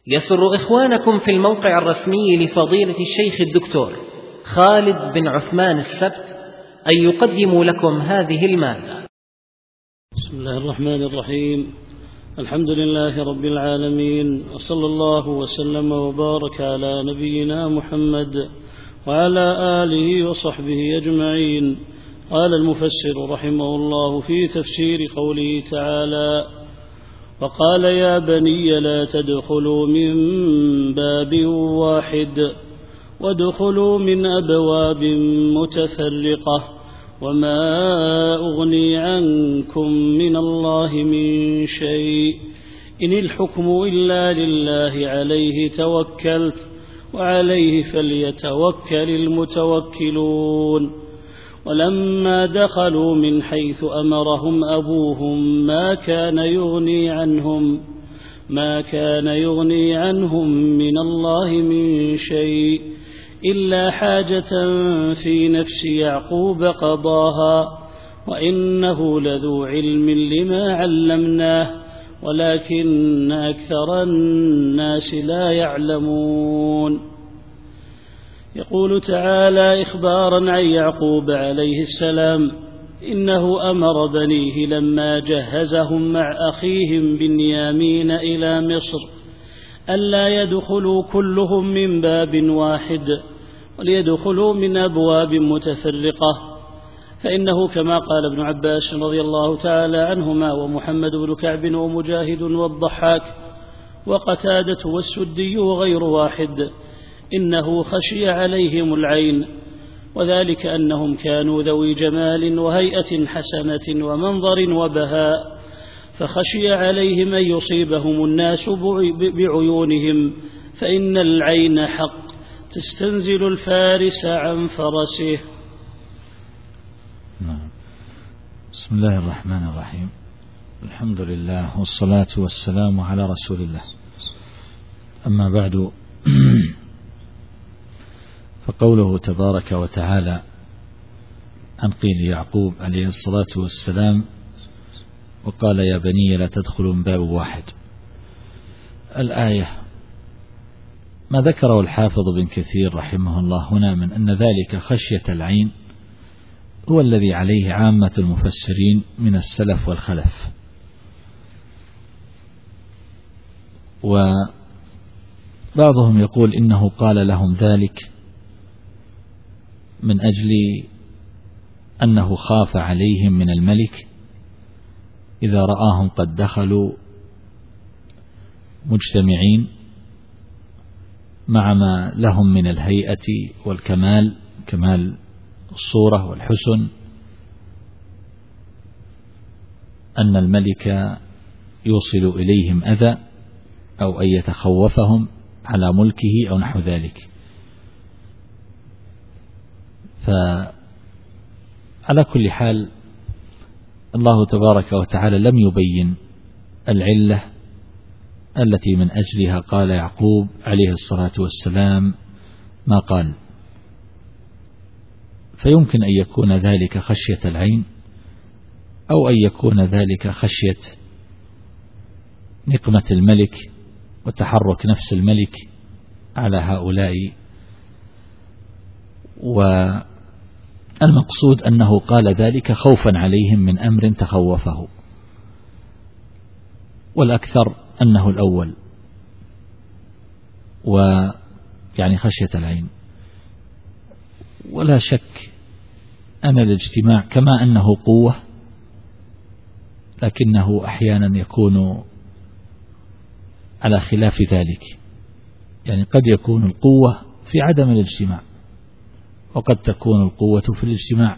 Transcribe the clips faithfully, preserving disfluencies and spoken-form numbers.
يسر إخوانكم في الموقع الرسمي لفضيلة الشيخ الدكتور خالد بن عثمان السبت أن يقدموا لكم هذه المادة. بسم الله الرحمن الرحيم. الحمد لله رب العالمين، وصلى الله وسلم وبارك على نبينا محمد وعلى آله وصحبه أجمعين. قال المفسر رحمه الله في تفسير قوله تعالى: وقال يا بني لا تدخلوا من باب واحد وادخلوا من أبواب متفرقة وما أغني عنكم من الله من شيء إن الحكم إلا لله عليه توكلت وعليه فليتوكل المتوكلون. ولما دخلوا من حيث أمرهم أبوهم ما كان يغني عنهم ما كان يغني عنهم من الله من شيء إلا حاجة في نفس يعقوب قضاها وإنه لذو علم لما علمناه ولكن أكثر الناس لا يعلمون. يقول تعالى إخبارا عن يعقوب عليه السلام: إنه أمر بنيه لما جهزهم مع أخيهم بنيامين إلى مصر ألا يدخلوا كلهم من باب واحد وليدخلوا من أبواب متفرقة، فإنه كما قال ابن عباس رضي الله تعالى عنهما ومحمد بن كعب ومجاهد والضحاك وقتادة والسدي وغير واحد: إنه خشي عليهم العين، وذلك أنهم كانوا ذوي جمال وهيئة حسنة ومنظر وبهاء، فخشي عليهم أن يصيبهم الناس بعيونهم، فإن العين حق تستنزل الفارس عن فرسه. بسم الله الرحمن الرحيم. الحمد لله والصلاة والسلام على رسول الله. أما بعد، فقوله تبارك وتعالى عن قيل يعقوب عليه الصلاة والسلام: وقال يا بني لا تدخلوا من باب واحد. الآية ما ذكره الحافظ بن كثير رحمه الله هنا من أن ذلك خشية العين هو الذي عليه عامة المفسرين من السلف والخلف، وبعضهم يقول إنه قال لهم ذلك من أجل أنه خاف عليهم من الملك إذا رآهم قد دخلوا مجتمعين مع ما لهم من الهيئة والكمال، كمال الصورة والحسن، أن الملك يوصل إليهم أذى أو أن يتخوفهم على ملكه أو نحو ذلك. فعلى كل حال الله تبارك وتعالى لم يبين العلة التي من أجلها قال يعقوب عليه الصلاة والسلام ما قال، فيمكن أن يكون ذلك خشية العين أو أن يكون ذلك خشية نقمة الملك وتحرك نفس الملك على هؤلاء، والمقصود أنه قال ذلك خوفا عليهم من أمر تخوفه، والأكثر أنه الأول، ويعني خشية العين. ولا شك أن الاجتماع كما أنه قوة، لكنه أحيانا يكون على خلاف ذلك، يعني قد يكون القوة في عدم الاجتماع، وقد تكون القوة في الاجتماع.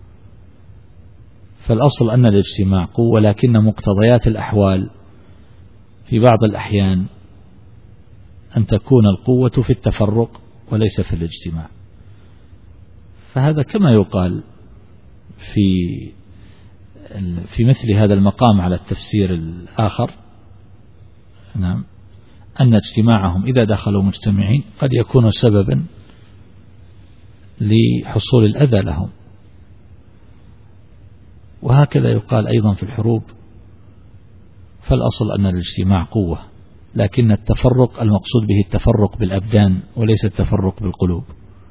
فالأصل أن الاجتماع قوة، لكن مقتضيات الأحوال في بعض الأحيان أن تكون القوة في التفرق وليس في الاجتماع. فهذا كما يقال في في مثل هذا المقام على التفسير الآخر، نعم، أن اجتماعهم إذا دخلوا مجتمعين قد يكون سببا لحصول الأذى لهم. وهكذا يقال أيضا في الحروب، فالأصل أن الاجتماع قوة، لكن التفرق المقصود به التفرق بالأبدان وليس التفرق بالقلوب.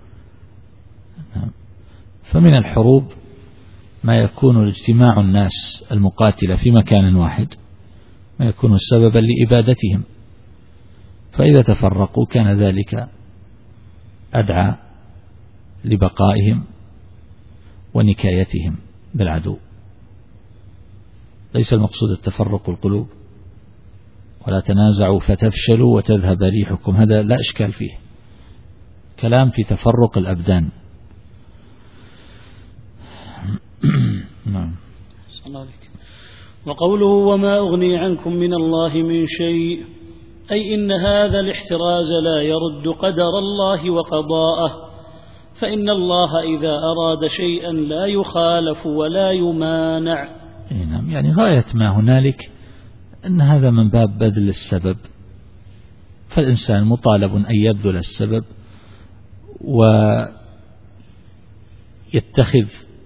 فمن الحروب ما يكون اجتماع الناس المقاتلة في مكان واحد ما يكون سببا لإبادتهم، فإذا تفرقوا كان ذلك أدعى لبقائهم ونكايتهم بالعدو. ليس المقصود التفرق القلوب، ولا تنازعوا فتفشلوا وتذهب ريحكم، هذا لا إشكال فيه، كلام في تفرق الأبدان. نعم. وقوله وما أغني عنكم من الله من شيء، أي إن هذا الاحتراز لا يرد قدر الله وقضاءه، فإن الله إذا أراد شيئا لا يخالف ولا يمانع. نعم، يعني غاية ما هنالك أن هذا من باب بذل السبب، فالإنسان مطالب أن يبذل السبب ويتخذ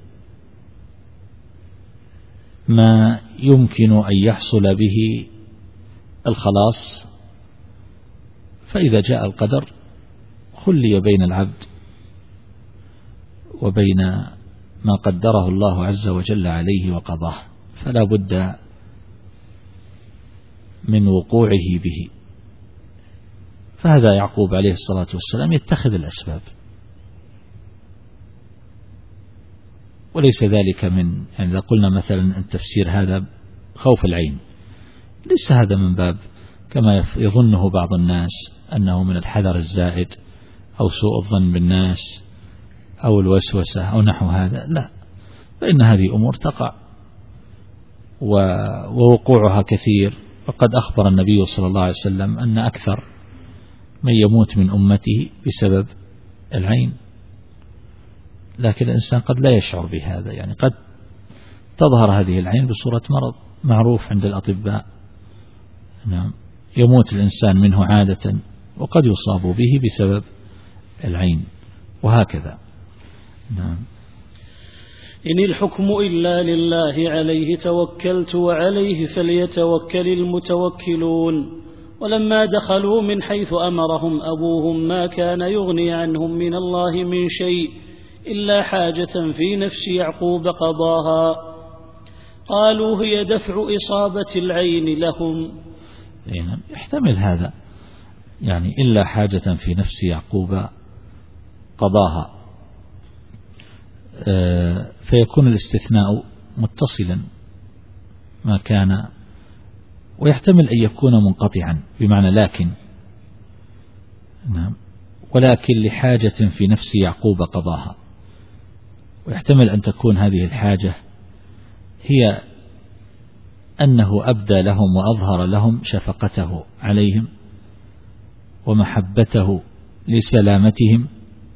ما يمكن أن يحصل به الخلاص، فإذا جاء القدر خلي بين العبد وبين ما قدره الله عز وجل عليه وقضاه، فلا بد من وقوعه به. فهذا يعقوب عليه الصلاة والسلام يتخذ الأسباب، وليس ذلك من، يعني إذا قلنا مثلا التفسير هذا خوف العين، ليس هذا من باب كما يظنه بعض الناس أنه من الحذر الزائد أو سوء الظن بالناس أو الوسوسة أو نحو هذا، لا، فإن هذه أمور تقع ووقوعها كثير. وقد أخبر النبي صلى الله عليه وسلم أن أكثر من يموت من أمته بسبب العين، لكن الإنسان قد لا يشعر بهذا، يعني قد تظهر هذه العين بصورة مرض معروف عند الأطباء، نعم، يموت الإنسان منه عادة وقد يصاب به بسبب العين، وهكذا. نعم. إن الحكم إلا لله عليه توكلت وعليه فليتوكل المتوكلون. ولما دخلوا من حيث أمرهم أبوهم ما كان يغني عنهم من الله من شيء إلا حاجة في نفس يعقوب قضاها، قالوا هي دفع إصابة العين لهم. يحتمل هذا، يعني إلا حاجة في نفس يعقوب قضاها، فيكون الاستثناء متصلا ما كان، ويحتمل أن يكون منقطعا بمعنى لكن، نعم، ولكن لحاجة في نفس يعقوب قضاها، ويحتمل أن تكون هذه الحاجة هي أنه أبدى لهم وأظهر لهم شفقته عليهم ومحبته لسلامتهم،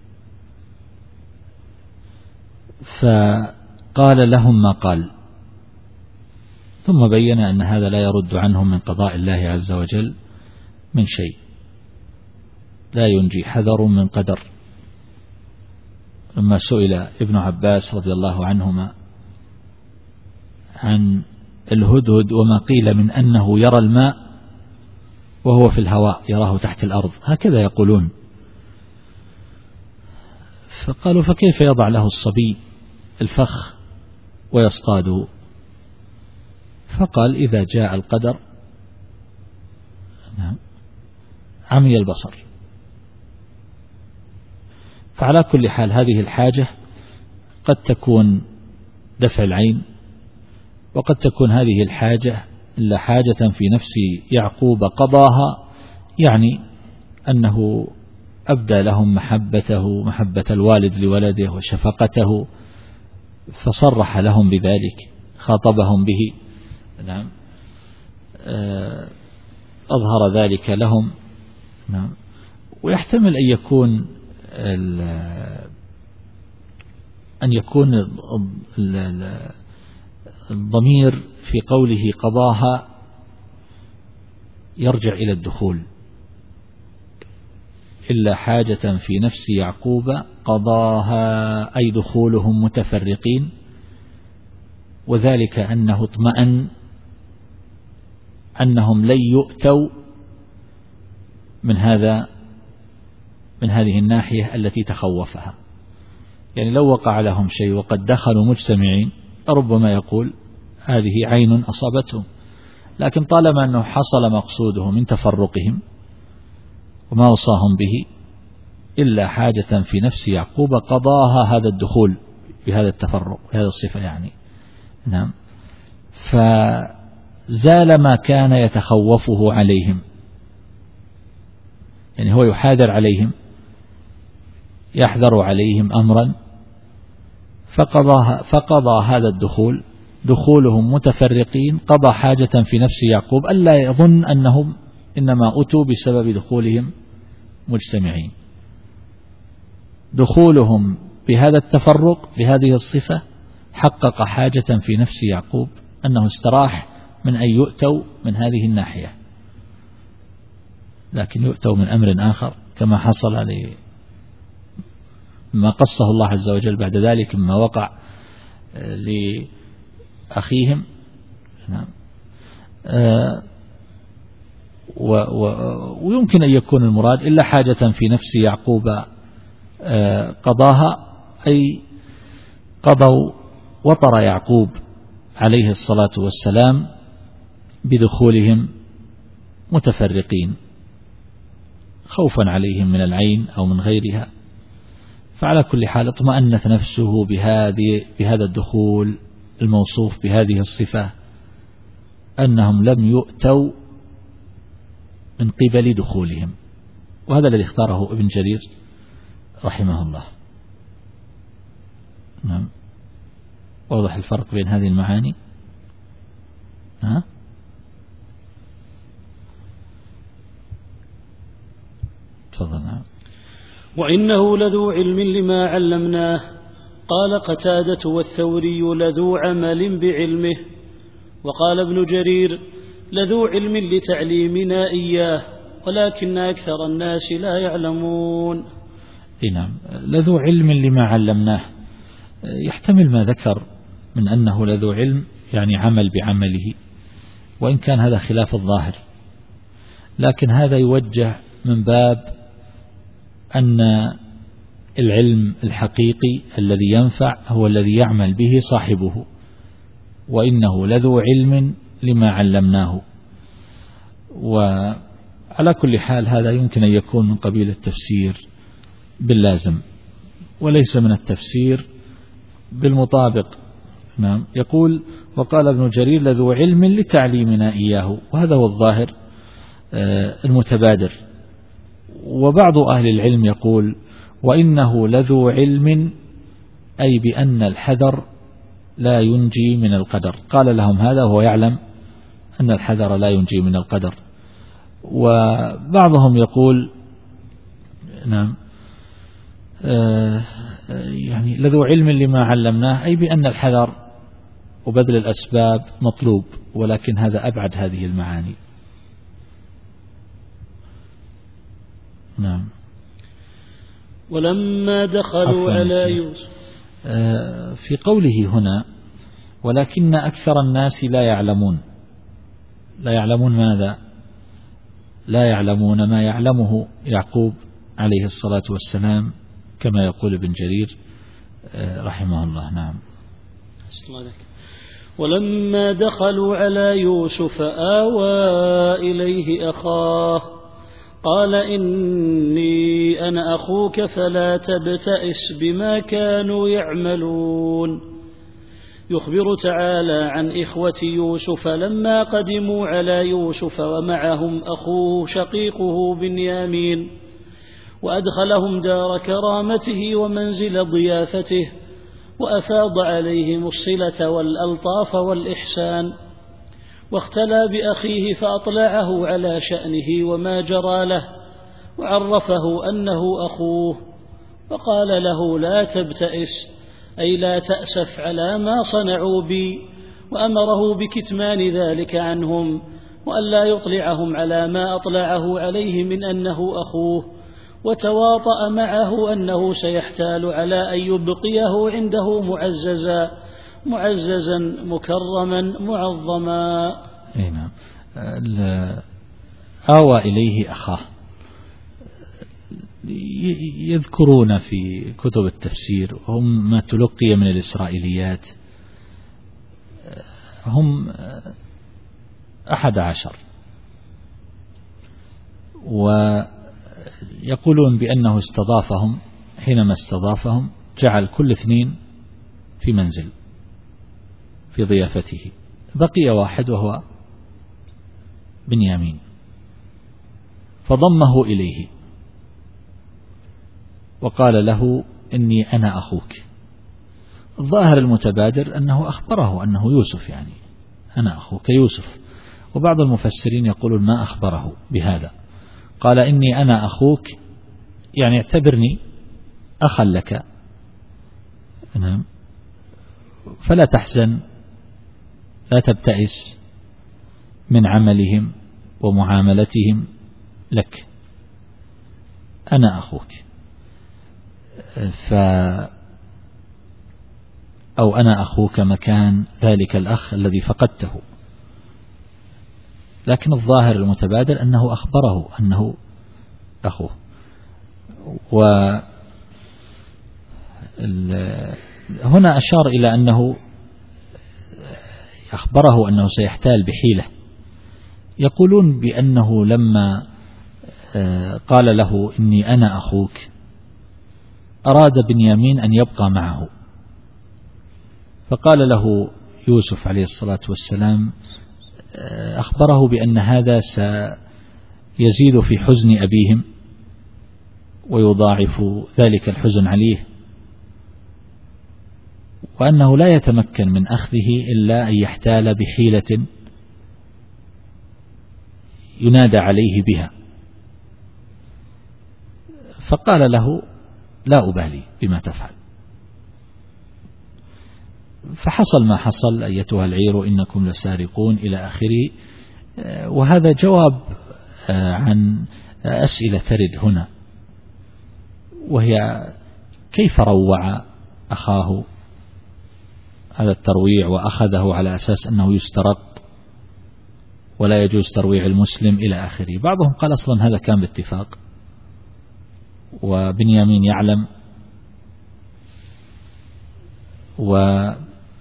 فقال لهم ما قال، ثم بين أن هذا لا يرد عنهم من قضاء الله عز وجل من شيء، لا ينجي حذر من قدر. لما سئل ابن عباس رضي الله عنهما عن الهدهد وما قيل من أنه يرى الماء وهو في الهواء، يراه تحت الأرض، هكذا يقولون، فقالوا فكيف يضع له الصبي الفخ ويصطاده؟ فقال إذا جاء القدر عمي البصر. فعلى كل حال هذه الحاجة قد تكون دفع العين، وقد تكون هذه الحاجة إلا حاجة في نفس يعقوب قضاها، يعني أنه أبدى لهم محبته، محبة الوالد لولده وشفقته، فصرح لهم بذلك، خاطبهم به، نعم، أظهر ذلك لهم، نعم. ويحتمل أن يكون أن يكون الضمير في قوله قضاها يرجع إلى الدخول، إلا حاجة في نفس يعقوب قضاها، أي دخولهم متفرقين، وذلك أنه اطمأن أنهم لن يؤتوا من هذا من هذه الناحية التي تخوفها. يعني لو وقع لهم شيء وقد دخلوا مجتمعين ربما يقول هذه عين أصابتهم، لكن طالما أنه حصل مقصوده من تفرقهم وما وصاهم به إلا حاجة في نفس يعقوب قضاها هذا الدخول بهذا التفرق بهذا الصفة يعني. نعم. فزال ما كان يتخوفه عليهم، يعني هو يحاذر عليهم يحذر عليهم أمرا فقضى, فقضى هذا الدخول دخولهم متفرقين قضى حاجة في نفس يعقوب ألا يظن أنهم إنما أتوا بسبب دخولهم مجتمعين. دخولهم بهذا التفرق بهذه الصفة حقق حاجة في نفس يعقوب أنه استراح من أن يؤتوا من هذه الناحية، لكن يؤتوا من أمر آخر كما حصل عليه ما قصه الله عز وجل بعد ذلك مما وقع لأخيهم. نعم. ويمكن أن يكون المراد إلا حاجة في نفس يعقوب قضاها، أي قضوا وطر يعقوب عليه الصلاة والسلام بدخولهم متفرقين خوفا عليهم من العين أو من غيرها. فعلى كل حال اطمأنت نفسه بهذه بهذا الدخول الموصوف بهذه الصفة أنهم لم يؤتوا من قبل دخولهم، وهذا الذي اختاره ابن جرير رحمه الله. نعم. واضح الفرق بين هذه المعاني؟ ها؟ تفضل. نعم. وإنه لذو علم لما علمناه. قال قتادة والثوري لذو عمل بعلمه. وقال ابن جرير لذو علم لتعليمنا إياه ولكن أكثر الناس لا يعلمون. نعم. لذو علم لما علمناه يحتمل ما ذكر من أنه لذو علم يعني عمل بعمله، وإن كان هذا خلاف الظاهر، لكن هذا يوجه من باب أن العلم الحقيقي الذي ينفع هو الذي يعمل به صاحبه، وإنه لذو علم لما علمناه. وعلى كل حال هذا يمكن أن يكون من قبيل التفسير باللازم وليس من التفسير بالمطابق. نعم. يقول وقال ابن جرير لذو علم لتعليمنا إياه، وهذا هو الظاهر المتبادر. وبعض أهل العلم يقول وإنه لذو علم أي بأن الحذر لا ينجي من القدر. قال لهم هذا وهو يعلم أن الحذر لا ينجي من القدر. وبعضهم يقول نعم آه يعني لذو علم لما علمناه أي بأن الحذر وبذل الأسباب مطلوب، ولكن هذا أبعد هذه المعاني. نعم. ولما دخلوا على يوسف آه في قوله هنا ولكن أكثر الناس لا يعلمون، لا يعلمون ماذا؟ لا يعلمون ما يعلمه يعقوب عليه الصلاة والسلام كما يقول ابن جرير رحمه الله. نعم. ولما دخلوا على يوسف آوى إليه أخاه قال إني أنا أخوك فلا تبتئس بما كانوا يعملون. يخبر تعالى عن إخوة يوسف لما قدموا على يوسف ومعهم أخوه شقيقه بنيامين، وأدخلهم دار كرامته ومنزل ضيافته، وأفاض عليهم الصلة والألطاف والإحسان، واختلى بأخيه فأطلعه على شأنه وما جرى له، وعرفه أنه أخوه، وقال له لا تبتئس أي لا تأسف على ما صنعوا بي، وأمره بكتمان ذلك عنهم وأن لا يطلعهم على ما أطلعه عليه من أنه أخوه، وتواطأ معه أنه سيحتال على أن يبقيه عنده معززا معززا مكرما معظما. نعم. آوى إليه أخاه، يذكرون في كتب التفسير هم ما تلقي من الإسرائيليات هم أحد عشر، ويقولون بأنه استضافهم، حينما استضافهم جعل كل اثنين في منزل في ضيافته، بقي واحد وهو بنيامين فضمه إليه وقال له إني أنا أخوك. الظاهر المتبادر أنه أخبره أنه يوسف، يعني أنا أخوك يوسف، وبعض المفسرين يقولون ما أخبره بهذا، قال إني أنا أخوك يعني اعتبرني أخا لك، فلا تحزن لا تبتئس من عملهم ومعاملتهم لك، أنا أخوك، ف أو أنا أخوك مكان ذلك الأخ الذي فقدته. لكن الظاهر المتبادر أنه أخبره أنه أخوه. وهنا أشار إلى أنه أخبره أنه سيحتال بحيلة. يقولون بأنه لما قال له إني أنا أخوك أراد بنيامين أن يبقى معه، فقال له يوسف عليه الصلاة والسلام، أخبره بأن هذا سيزيد في حزن أبيهم ويضاعف ذلك الحزن عليه، وأنه لا يتمكن من أخذه إلا أن يحتال بحيلة ينادى عليه بها. فقال له لا أبالي بما تفعل. فحصل ما حصل، أيتها العير إنكم لسارقون إلى آخره. وهذا جواب عن أسئلة ترد هنا، وهي كيف روع أخاه هذا الترويع وأخذه على أساس أنه يسترق ولا يجوز ترويع المسلم إلى آخره. بعضهم قال أصلا هذا كان باتفاق وبنيامين يعلم، وعلى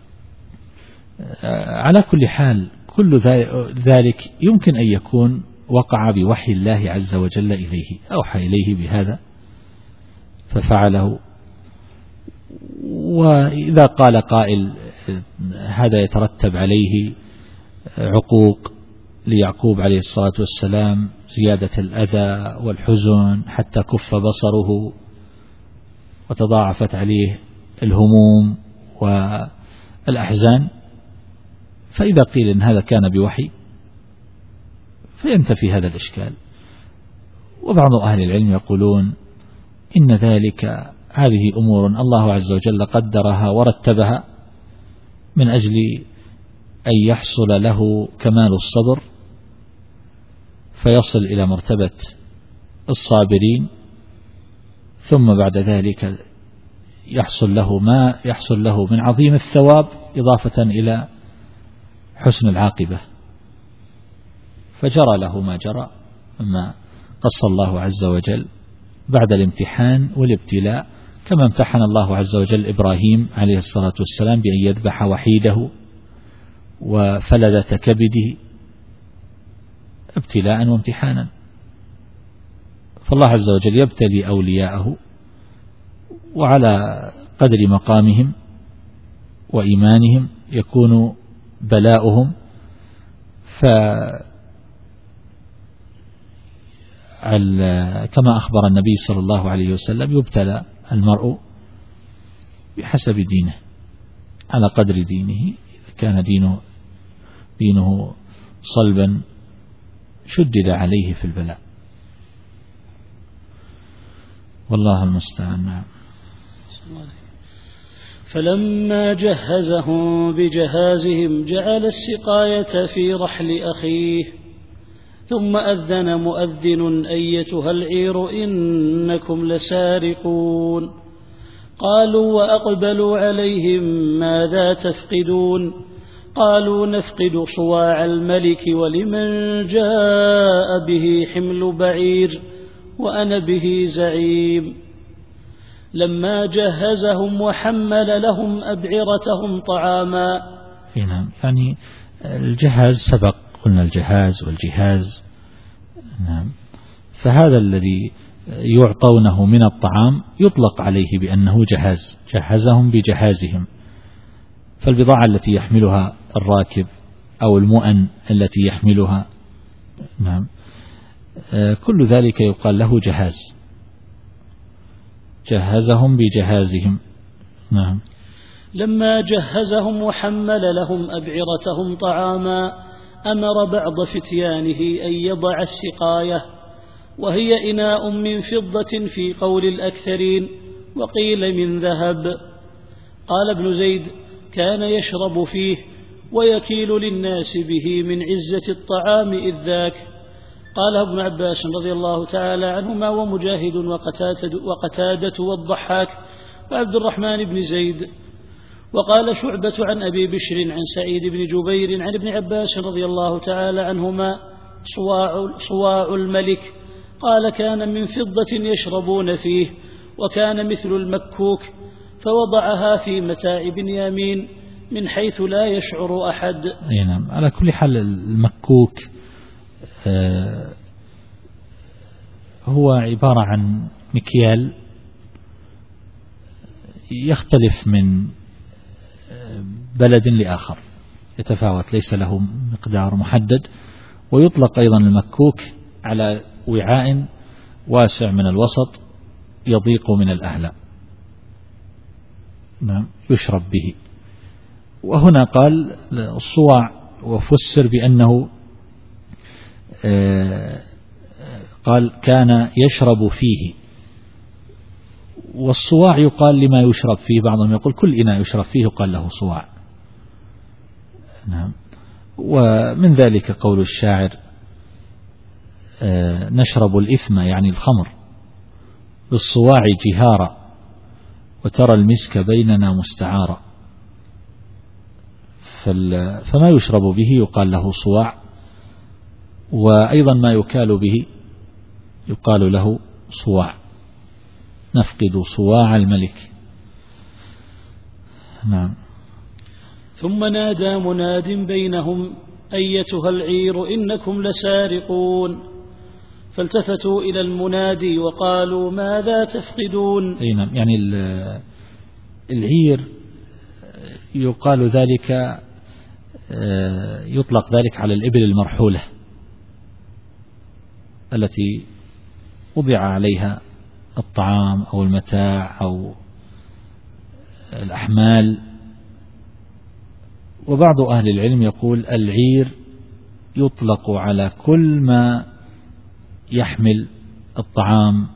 كل حال كل ذلك يمكن أن يكون وقع بوحي الله عز وجل إليه، أوحى إليه بهذا ففعله. وإذا قال قائل هذا يترتب عليه عقوق ليعقوب عليه الصلاة والسلام، زيادة الأذى والحزن حتى كف بصره وتضاعفت عليه الهموم والأحزان، فإذا قيل إن هذا كان بوحي فينتفي هذا الإشكال. وبعض أهل العلم يقولون إن ذلك هذه أمور الله عز وجل قدرها ورتبها من أجل أن يحصل له كمال الصبر فيصل إلى مرتبة الصابرين، ثم بعد ذلك يحصل له ما يحصل له من عظيم الثواب إضافة إلى حسن العاقبة، فجرى له ما جرى مما قص الله عز وجل بعد الامتحان والابتلاء، كما امتحن الله عز وجل إبراهيم عليه الصلاة والسلام بأن يذبح وحيده وفلذة كبده ابتلاء وامتحانا. فالله عز وجل يبتلي أولياءه وعلى قدر مقامهم وإيمانهم يكون بلاؤهم. كما أخبر النبي صلى الله عليه وسلم يبتلى المرء بحسب دينه، على قدر دينه. إذا كان دينه دينه صلبا شدد عليه في البلاء، والله المستعان. فلما جهزهم بجهازهم جعل السقاية في رحل أخيه، ثم أذن مؤذن أيتها العير إنكم لسارقون. قالوا وأقبلوا عليهم ماذا تفقدون؟ قالوا نفقد صواع الملك ولمن جاء به حمل بعير وأنا به زعيم. لما جهزهم وحمل لهم أبعرتهم طعاما. نعم، يعني الجهاز سبق، قلنا الجهاز والجهاز. نعم، فهذا الذي يعطونه من الطعام يطلق عليه بأنه جهاز، جهزهم بجهازهم. فالبضاعة التي يحملها الراكب أو المؤن التي يحملها، نعم، كل ذلك يقال له جهاز، جهزهم بجهازهم. نعم. لما جهزهم وحمل لهم أبعرتهم طعاما أمر بعض فتيانه أن يضع السقاية، وهي إناء من فضة في قول الأكثرين، وقيل من ذهب. قال ابن زيد: كان يشرب فيه ويكيل للناس به من عزة الطعام إذ ذاك. قال ابن عباس رضي الله تعالى عنهما ومجاهد وقتادة, وقتادة والضحاك وعبد الرحمن بن زيد. وقال شعبة عن أبي بشر عن سعيد بن جبير عن ابن عباس رضي الله تعالى عنهما: صواع, صواع الملك. قال: كان من فضة يشربون فيه، وكان مثل المكوك، فوضعها في متاع بنيامين من حيث لا يشعر أحد. نعم، على كل حال المكوك آه هو عبارة عن مكيال يختلف من بلد لآخر، يتفاوت، ليس له مقدار محدد. ويطلق أيضا المكوك على وعاء واسع من الوسط يضيق من الأعلى، نعم، يشرب به. وهنا قال الصواع، وفسر بأنه قال كان يشرب فيه. والصواع يقال لما يشرب فيه، بعضهم يقول كل إناء يشرب فيه يقال له صواع. نعم. ومن ذلك قول الشاعر: نشرب الإثم، يعني الخمر، بالصواع جهارا، وترى المسك بيننا مستعارا. فما يشرب به يقال له صواع، وأيضا ما يكال به يقال له صواع. نفقد صواع الملك. نعم. ثم نادى مناد بينهم: أيتها العير إنكم لسارقون. فالتفتوا إلى المنادي وقالوا: ماذا تفقدون؟ نعم، يعني العير يقال ذلك، يطلق ذلك على الإبل المرحولة التي وضع عليها الطعام أو المتاع أو الأحمال. وبعض أهل العلم يقول العير يطلق على كل ما يحمل الطعام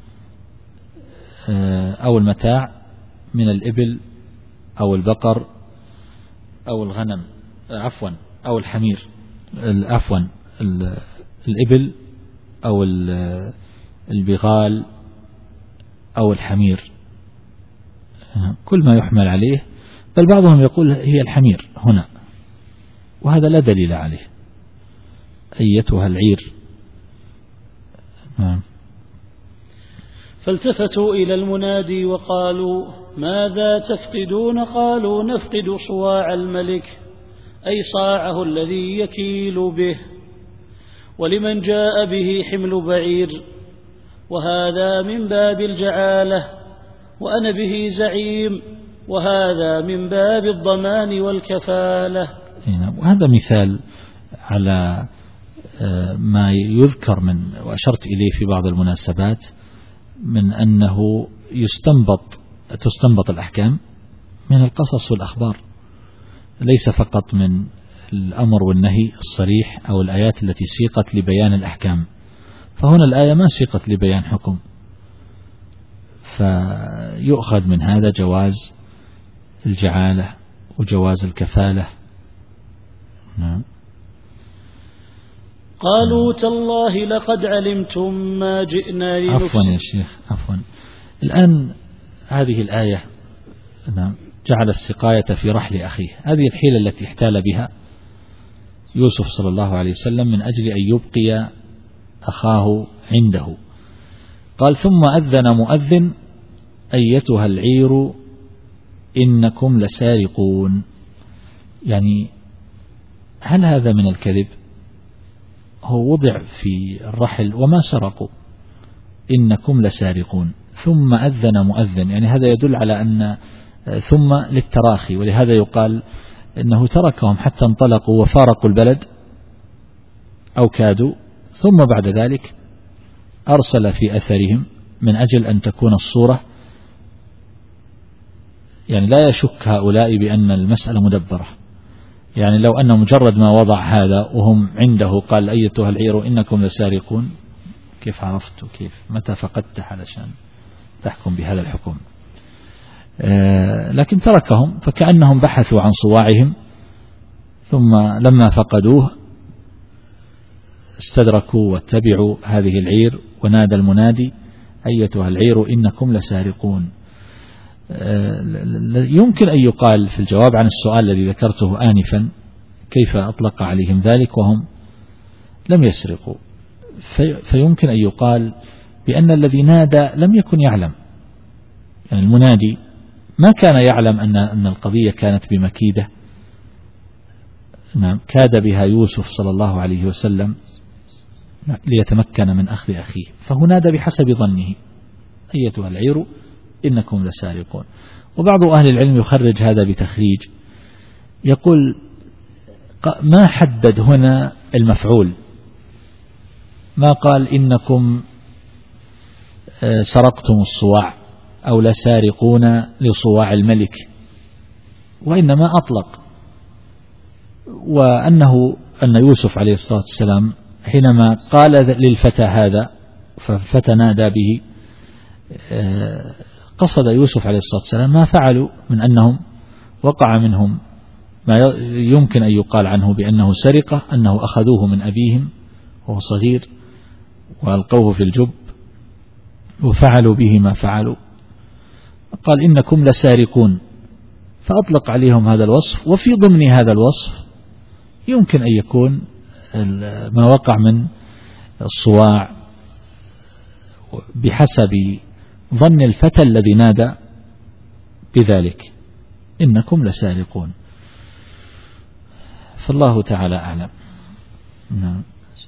أو المتاع من الإبل أو البقر أو الغنم، عفوا أو الحمير، عفوا الإبل أو البغال أو الحمير، كل ما يحمل عليه. بل بعضهم يقول هي الحمير هنا، وهذا لا دليل عليه. أيتها العير. نعم. فالتفتوا إلى المنادي وقالوا: ماذا تفقدون؟ قالوا: نفقد صواع الملك، أي صاعه الذي يكيل به، ولمن جاء به حمل بعير، وهذا من باب الجعالة، وأنا به زعيم، وهذا من باب الضمان والكفالة. وهذا مثال على ما يذكر من وأشرت إليه في بعض المناسبات من أنه يستنبط تستنبط الأحكام من القصص والأخبار، ليس فقط من الأمر والنهي الصريح أو الآيات التي سيقت لبيان الأحكام. فهنا الآية ما سيقت لبيان حكم، فيؤخذ من هذا جواز الجعالة وجواز الكفالة. نعم. قالوا: تالله لقد علمتم ما جئنا لنفسد. عفوا يا شيخ، عفوا. الآن هذه الآية، نعم، جعل السقاية في رحل أخيه. هذه الحيلة التي احتال بها يوسف صلى الله عليه وسلم من أجل أن يبقي أخاه عنده، قال ثم أذن مؤذن أيتها العير إنكم لسارقون. يعني هل هذا من الكذب؟ هو وضع في الرحل وما سرقوا، إنكم لسارقون، ثم أذن مؤذن، يعني هذا يدل على أن ثم للتراخي، ولهذا يقال إنه تركهم حتى انطلقوا وفارقوا البلد أو كادوا، ثم بعد ذلك أرسل في أثرهم من أجل أن تكون الصورة، يعني لا يشك هؤلاء بأن المسألة مدبرة. يعني لو أن مجرد ما وضع هذا وهم عنده قال أيتها العير إنكم لسارقون، كيف عرفت وكيف متى فقدت علشان تحكم بهذا الحكم؟ آه لكن تركهم، فكأنهم بحثوا عن صواعهم، ثم لما فقدوه استدركوا واتبعوا هذه العير، ونادى المنادي أيتها العير إنكم لسارقون. يمكن أن يقال في الجواب عن السؤال الذي ذكرته آنفا كيف أطلق عليهم ذلك وهم لم يسرقوا، في فيمكن أن يقال بأن الذي نادى لم يكن يعلم، يعني المنادي ما كان يعلم أن أن القضية كانت بمكيدة، نعم، كاد بها يوسف صلى الله عليه وسلم ليتمكن من أخذ أخيه، فهو نادى بحسب ظنه أيتها العير إنكم لسارقون. وبعض أهل العلم يخرج هذا بتخريج، يقول ما حدد هنا المفعول، ما قال إنكم سرقتم الصواع أو لسارقون لصواع الملك، وإنما أطلق، وأنه أن يوسف عليه الصلاة والسلام حينما قال للفتى هذا فالفتى نادى به، قصد يوسف عليه الصلاة والسلام ما فعلوا من أنهم وقع منهم ما يمكن أن يقال عنه بأنه سرقة، أنه أخذوه من أبيهم وهو صغير وألقوه في الجب وفعلوا به ما فعلوا، قال إنكم لسارقون، فأطلق عليهم هذا الوصف. وفي ضمن هذا الوصف يمكن أن يكون ما وقع من الصواع بحسب ظن الفتى الذي نادى بذلك إنكم لسارقون، فالله تعالى أعلم. نعم.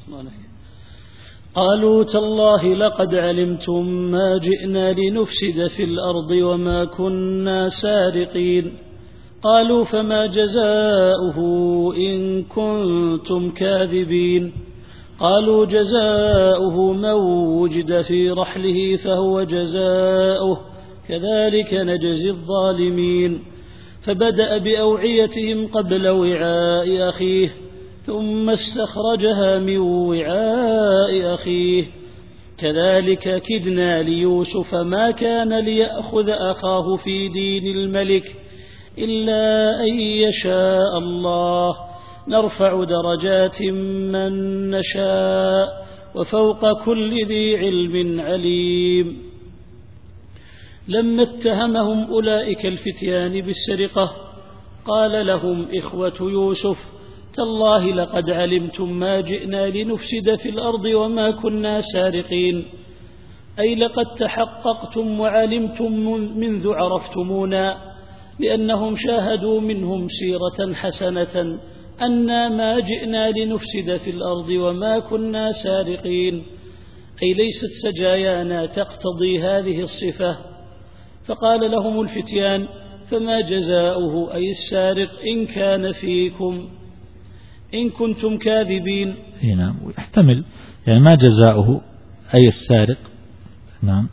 قالوا تالله لقد علمتم ما جئنا لنفسد في الأرض وما كنا سارقين. قالوا فما جزاؤه إن كنتم كاذبين. قالوا جزاؤه من وجد في رحله فهو جزاؤه كذلك نجزي الظالمين. فبدأ بأوعيتهم قبل وعاء أخيه ثم استخرجها من وعاء أخيه كذلك كدنا ليوسف ما كان ليأخذ أخاه في دين الملك إلا أن يشاء الله نرفع درجات من نشاء وفوق كل ذي علم عليم. لما اتهمهم أولئك الفتيان بالسرقة قال لهم إخوة يوسف تالله لقد علمتم ما جئنا لنفسد في الأرض وما كنا سارقين، أي لقد تحققتم وعلمتم منذ عرفتمونا، لأنهم شاهدوا منهم سيرة حسنة أنا ما جئنا لنفسد في الأرض وما كنا سارقين، أي ليست سجايانا تقتضي هذه الصفة. فقال لهم الفتيان فما جزاؤه أي السارق إن كان فيكم إن كنتم كاذبين. نعم، ويحتمل يعني ما جزاؤه أي السارق، نعم،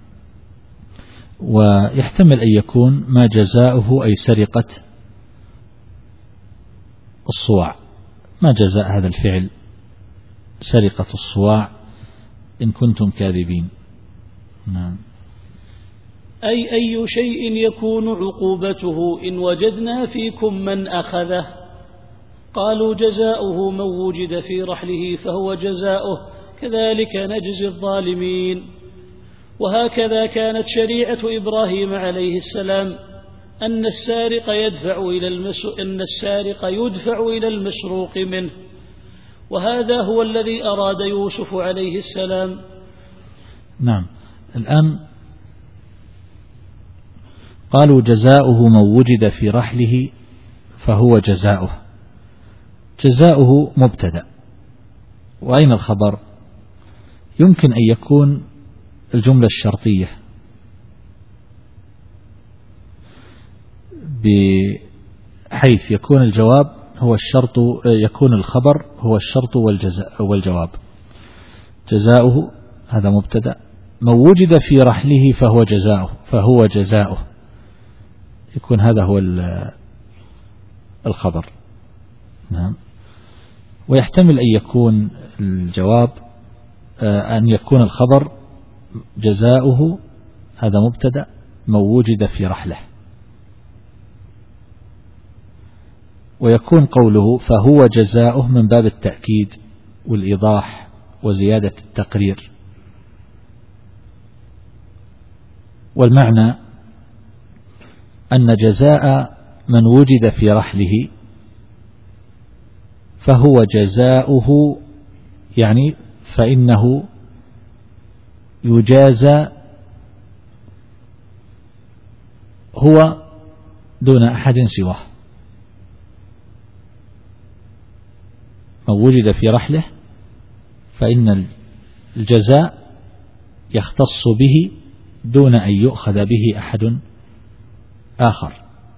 ويحتمل أن يكون ما جزاؤه أي سرقة الصواع، ما جزاء هذا الفعل سرقة الصواع إن كنتم كاذبين. نعم. أي أي شيء يكون عقوبته إن وجدنا فيكم من أخذه. قالوا جزاؤه من وجد في رحله فهو جزاؤه كذلك نجزي الظالمين. وهكذا كانت شريعة إبراهيم عليه السلام أن السارق يدفع إلى المس... أن السارق يدفع إلى المسروق منه، وهذا هو الذي أراد يوسف عليه السلام. نعم. الآن قالوا جزاؤه من وجد في رحله فهو جزاؤه. جزاؤه مبتدأ، وأين الخبر؟ يمكن أن يكون الجملة الشرطية بحيث يكون الجواب هو الشرط، يكون الخبر هو الشرط والجزاء والجواب. جزاؤه هذا مبتدأ، من وجد في رحله فهو جزاؤه فهو جزاؤه، يكون هذا هو الخبر. نعم. ويحتمل أن يكون الجواب أن يكون الخبر جزاؤه هذا مبتدأ من وجد في رحله، ويكون قوله فهو جزاؤه من باب التأكيد والإيضاح وزيادة التقرير. والمعنى أن جزاء من وجد في رحله فهو جزاؤه، يعني فإنه يجازى هو دون أحد سواه. من وجد في رحله فإن الجزاء يختص به دون أن يؤخذ به أحد آخر،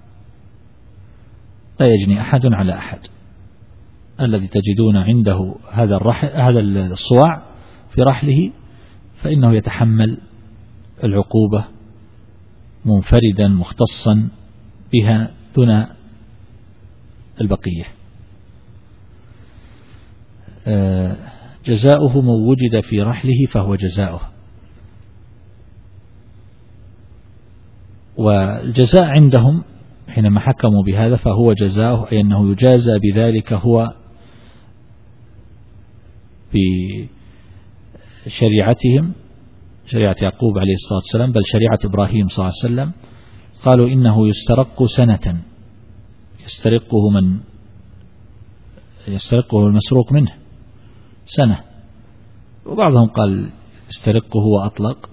لا يجني أحد على أحد. الذي تجدون عنده هذا الرحل هذا الصواع في رحله فإنه يتحمل العقوبة منفردا مختصا بها دون البقية. جزاؤه من وجد في رحله فهو جزاؤه. والجزاء عندهم حينما حكموا بهذا فهو جزاؤه، أي أنه يجازى بذلك هو بشريعتهم، شريعة يعقوب عليه الصلاة والسلام، بل شريعة إبراهيم صلى الله عليه وسلم. قالوا إنه يسترق سنة، يسترقه من يسترقه المسروق منه سنة، وبعضهم قال يسترقه وأطلق.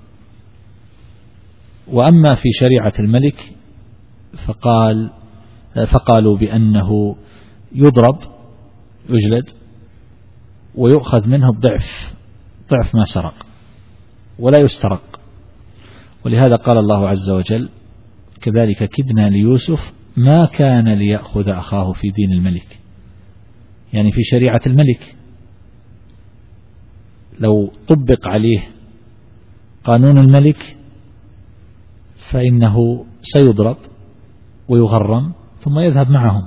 وأما في شريعة الملك فقال فقالوا بأنه يضرب يجلد ويؤخذ منه الضعف ضعف ما سرق ولا يسترق. ولهذا قال الله عز وجل كذلك كدنا ليوسف ما كان ليأخذ أخاه في دين الملك، يعني في شريعة الملك لو طبق عليه قانون الملك فإنه سيضرب ويغرم ثم يذهب معهم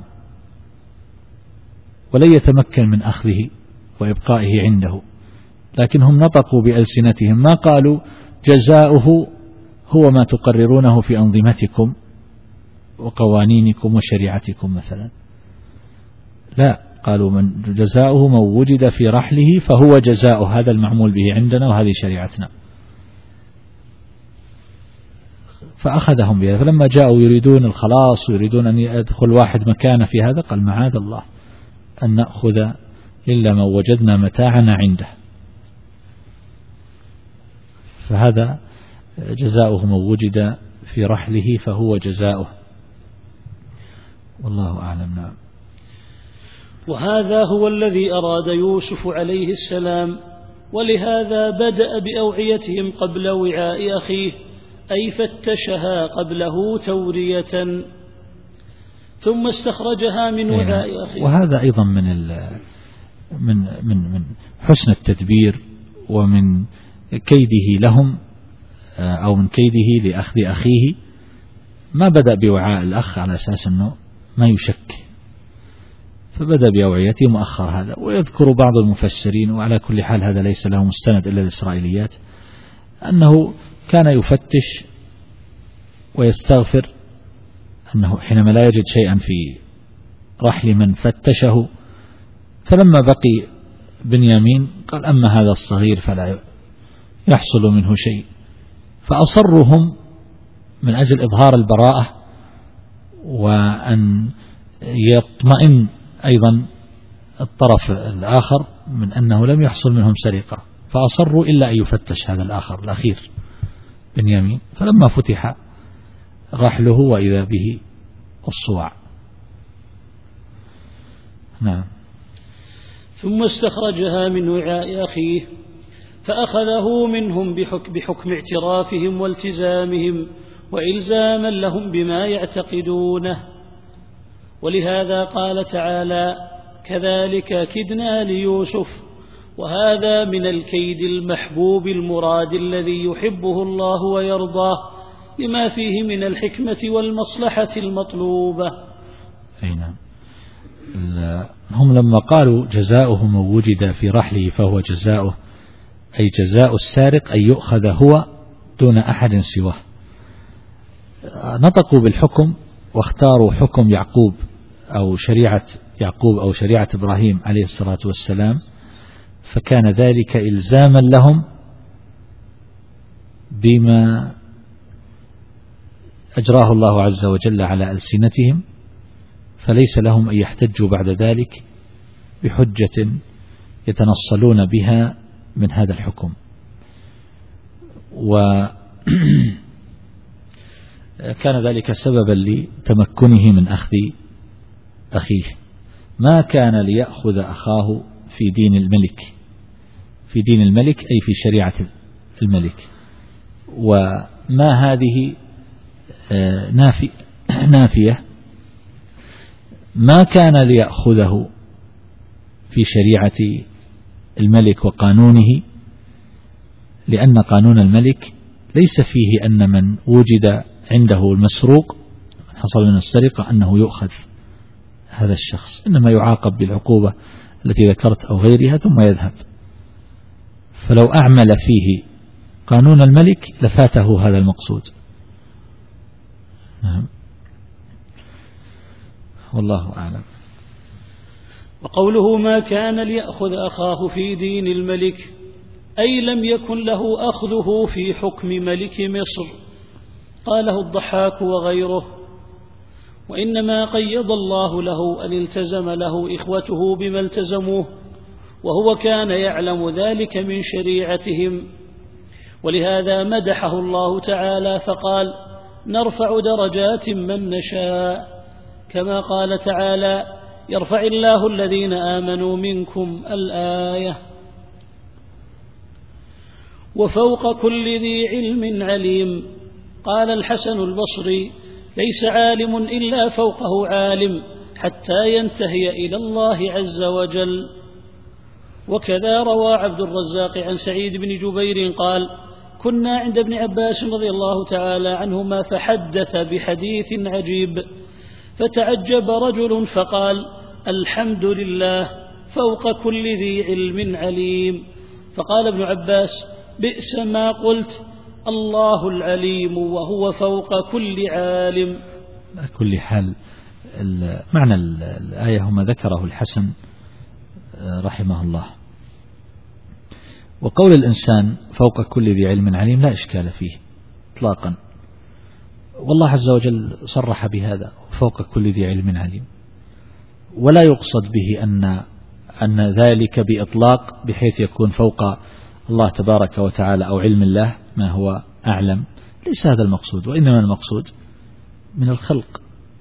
ولن يتمكن من أخذه وإبقائه عنده. لكنهم نطقوا بألسنتهم، ما قالوا جزاؤه هو ما تقررونه في أنظمتكم وقوانينكم وشريعتكم مثلا، لا، قالوا من جزاؤه من وجد في رحله فهو جزاؤه، هذا المعمول به عندنا وهذه شريعتنا. فأخذهم بها. فلما جاءوا يريدون الخلاص ويريدون أن يدخل واحد مكانه في هذا قال معاذ الله أن نأخذ إلا من وجدنا متاعنا عنده. فهذا جزاؤه من وجد في رحله فهو جزاؤه، والله أعلم. نعم. وهذا هو الذي أراد يوسف عليه السلام، ولهذا بدأ بأوعيتهم قبل وعاء أخيه، أي فتشها قبله تورية ثم استخرجها من وعاء أخيه. وهذا أيضا من من من من حسن التدبير ومن كيده لهم، أو من كيده لأخذ أخيه. ما بدأ بوعاء الأخ على أساس أنه ما يشك، فبدأ بأوعيته مؤخر هذا. ويذكر بعض المفسرين، وعلى كل حال هذا ليس له مستند إلا الإسرائيليات، أنه كان يفتش ويستغفر أنه حينما لا يجد شيئا في رحل من فتشه، فلما بقي بنيامين قال أما هذا الصغير فلا يحصل منه شيء. فأصرهم من أجل إظهار البراءة وأن يطمئن أيضا الطرف الآخر من أنه لم يحصل منهم سرقة، فأصروا إلا أن يفتش هذا الآخر الأخير. بنيامين، فلما فتح رحله وإذا به الصواع. نعم. ثم استخرجها من وعاء أخيه فأخذه منهم بحكم, بحكم اعترافهم والتزامهم وإلزاما لهم بما يعتقدونه. ولهذا قال تعالى: كذلك كدنا ليوسف. وهذا من الكيد المحبوب المراد الذي يحبه الله ويرضاه لما فيه من الحكمة والمصلحة المطلوبة. أي نعم. هم لما قالوا جزاؤه من وجد في رحله فهو جزاؤه، أي جزاء السارق أن يؤخذ هو دون أحد سواه، نطقوا بالحكم واختاروا حكم يعقوب أو شريعة يعقوب أو شريعة إبراهيم عليه الصلاة والسلام، فكان ذلك إلزاما لهم بما أجراه الله عز وجل على ألسنتهم، فليس لهم أن يحتجوا بعد ذلك بحجة يتنصلون بها من هذا الحكم. وكان ذلك سببا لتمكنه من أخذ أخيه. ما كان ليأخذ أخاه في دين الملك، في دين الملك أي في شريعة الملك. وما هذه نافي نافية ما كان ليأخذه في شريعة الملك وقانونه، لأن قانون الملك ليس فيه أن من وجد عنده المسروق حصل من السرقة أنه يؤخذ هذا الشخص، إنما يعاقب بالعقوبة التي ذكرت أو غيرها ثم يذهب. فلو أعمل فيه قانون الملك لفاته هذا المقصود. نعم. والله أعلم. وقوله ما كان ليأخذ أخاه في دين الملك أي لم يكن له أخذه في حكم ملك مصر، قاله الضحاك وغيره، وإنما قيض الله له أن التزم له إخوته بما التزموه، وهو كان يعلم ذلك من شريعتهم. ولهذا مدحه الله تعالى فقال: نرفع درجات من نشاء، كما قال تعالى: يرفع الله الذين آمنوا منكم الآية. وفوق كل ذي علم عليم، قال الحسن البصري: ليس عالم إلا فوقه عالم حتى ينتهي إلى الله عز وجل. وكذا روى عبد الرزاق عن سعيد بن جبير قال: كنا عند ابن عباس رضي الله تعالى عنهما فحدث بحديث عجيب، فتعجب رجل فقال: الحمد لله فوق كل ذي علم عليم. فقال ابن عباس: بئس ما قلت، الله العليم وهو فوق كل عالم. على كل حال معنى الآية هما ذكره الحسن رحمه الله. وقول الإنسان فوق كل ذي علم عليم لا إشكال فيه إطلاقا، والله عز وجل صرح بهذا فوق كل ذي علم عليم، ولا يقصد به أن أن ذلك بإطلاق بحيث يكون فوق الله تبارك وتعالى أو علم الله ما هو أعلم، ليس هذا المقصود، وإنما المقصود من الخلق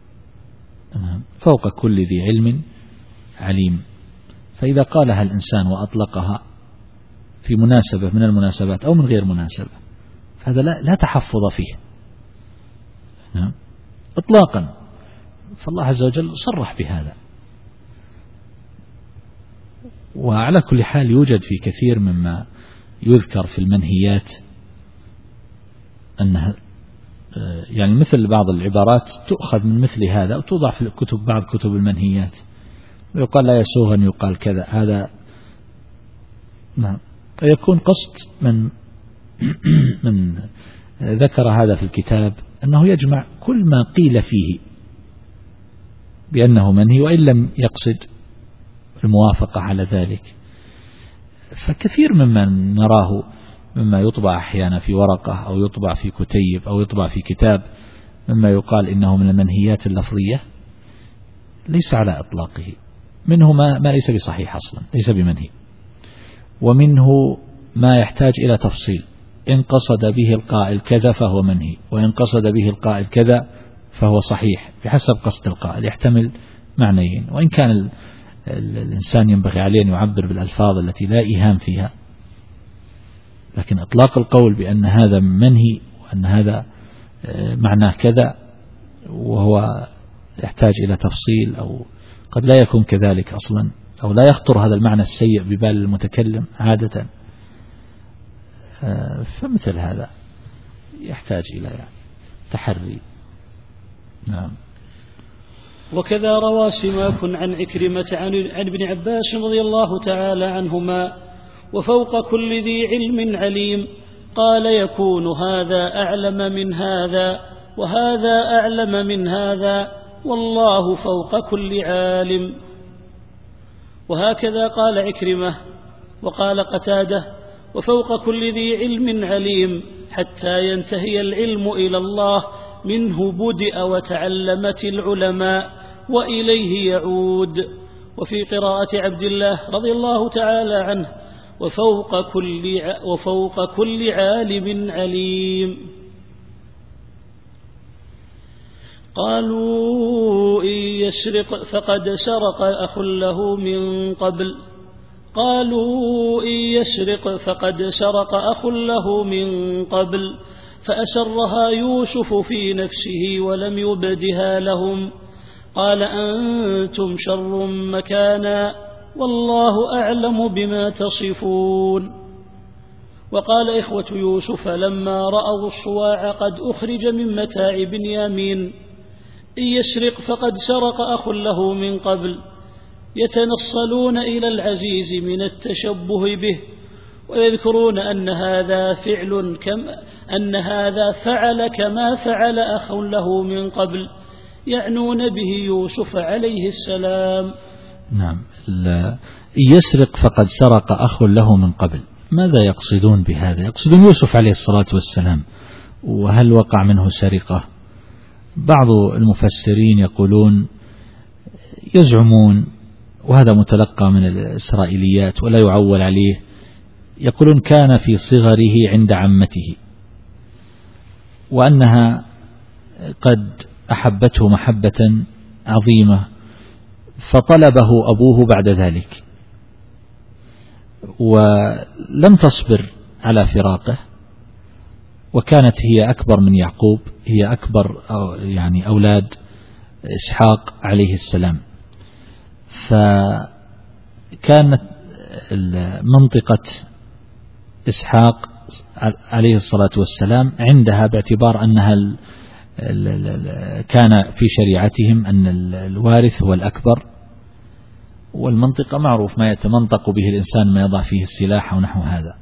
فوق كل ذي علم عليم. فإذا قالها الإنسان وأطلقها في مناسبة من المناسبات أو من غير مناسبة هذا لا, لا تحفظ فيه إطلاقا، فالله عز وجل صرح بهذا. وعلى كل حال يوجد في كثير مما يذكر في المنهيات أنها يعني مثل بعض العبارات تؤخذ من مثل هذا وتوضع في كتب بعض كتب المنهيات، ويقال لا يسوغ أن يقال كذا، هذا نعم يكون قصد من من ذكر هذا في الكتاب أنه يجمع كل ما قيل فيه بأنه منهي وإن لم يقصد الموافقة على ذلك. فكثير ممن نراه مما يطبع أحيانا في ورقة أو يطبع في كتيب أو يطبع في كتاب مما يقال إنه من المنهيات اللفظية ليس على إطلاقه، منه ما, ما ليس بصحيح أصلا، ليس بمنهي، ومنه ما يحتاج إلى تفصيل إن قصد به القائل كذا فهو منهي، وإن قصد به القائل كذا فهو صحيح بحسب قصد القائل، يحتمل معنيين. وإن كان ال ال الإنسان ينبغي عليه أن يعبر بالألفاظ التي لا إيهام فيها، لكن إطلاق القول بأن هذا منهي وأن هذا معناه كذا وهو يحتاج إلى تفصيل، أو قد لا يكون كذلك أصلا، أو لا يخطر هذا المعنى السيء ببال المتكلم عادة، فمثل هذا يحتاج إلى يعني تحري. نعم. وكذا روى سماك عن عكرمة عن ابن عباس رضي الله تعالى عنهما: وفوق كل ذي علم عليم، قال يكون هذا أعلم من هذا وهذا أعلم من هذا، والله فوق كل عالم. وهكذا قال عكرمة. وقال قتادة: وفوق كل ذي علم عليم، حتى ينتهي العلم إلى الله، منه بدأ وتعلمت العلماء وإليه يعود. وفي قراءة عبد الله رضي الله تعالى عنه: وفوق كل وفوق كل عالم عليم. قالوا إن يسرق فقد سرق أخ له من قبل قالوا إن يسرق فقد سرق أخ له من قبل فأسرها يوسف في نفسه ولم يبدها لهم، قال أنتم شر مكانا والله أعلم بما تصفون. وقال إخوة يوسف لما رأوا الصواع قد أخرج من متاع بنيامين: إن يسرق فقد سرق أخ له من قبل، يتنصلون إلى العزيز من التشبه به، ويذكرون أن هذا فعل كم أن هذا فعل كما فعل أخ له من قبل، يعنون به يوسف عليه السلام. نعم. يسرق فقد سرق أخ له من قبل، ماذا يقصدون بهذا؟ يقصدون يوسف عليه الصلاة والسلام، وهل وقع منه سرقة؟ بعض المفسرين يقولون يزعمون، وهذا متلقى من الإسرائيليات ولا يعول عليه، يقولون كان في صغره عند عمته، وأنها قد أحبته محبة عظيمة فطلبه أبوه بعد ذلك، ولم تصبر على فراقه، وكانت هي أكبر من يعقوب، هي أكبر أو يعني أولاد إسحاق عليه السلام، فكانت منطقة إسحاق عليه الصلاة والسلام عندها، باعتبار أنها كان في شريعتهم أن الوارث هو الأكبر، والمنطقة معروف ما يتمنطق به الإنسان ما يضع فيه السلاح ونحو هذا،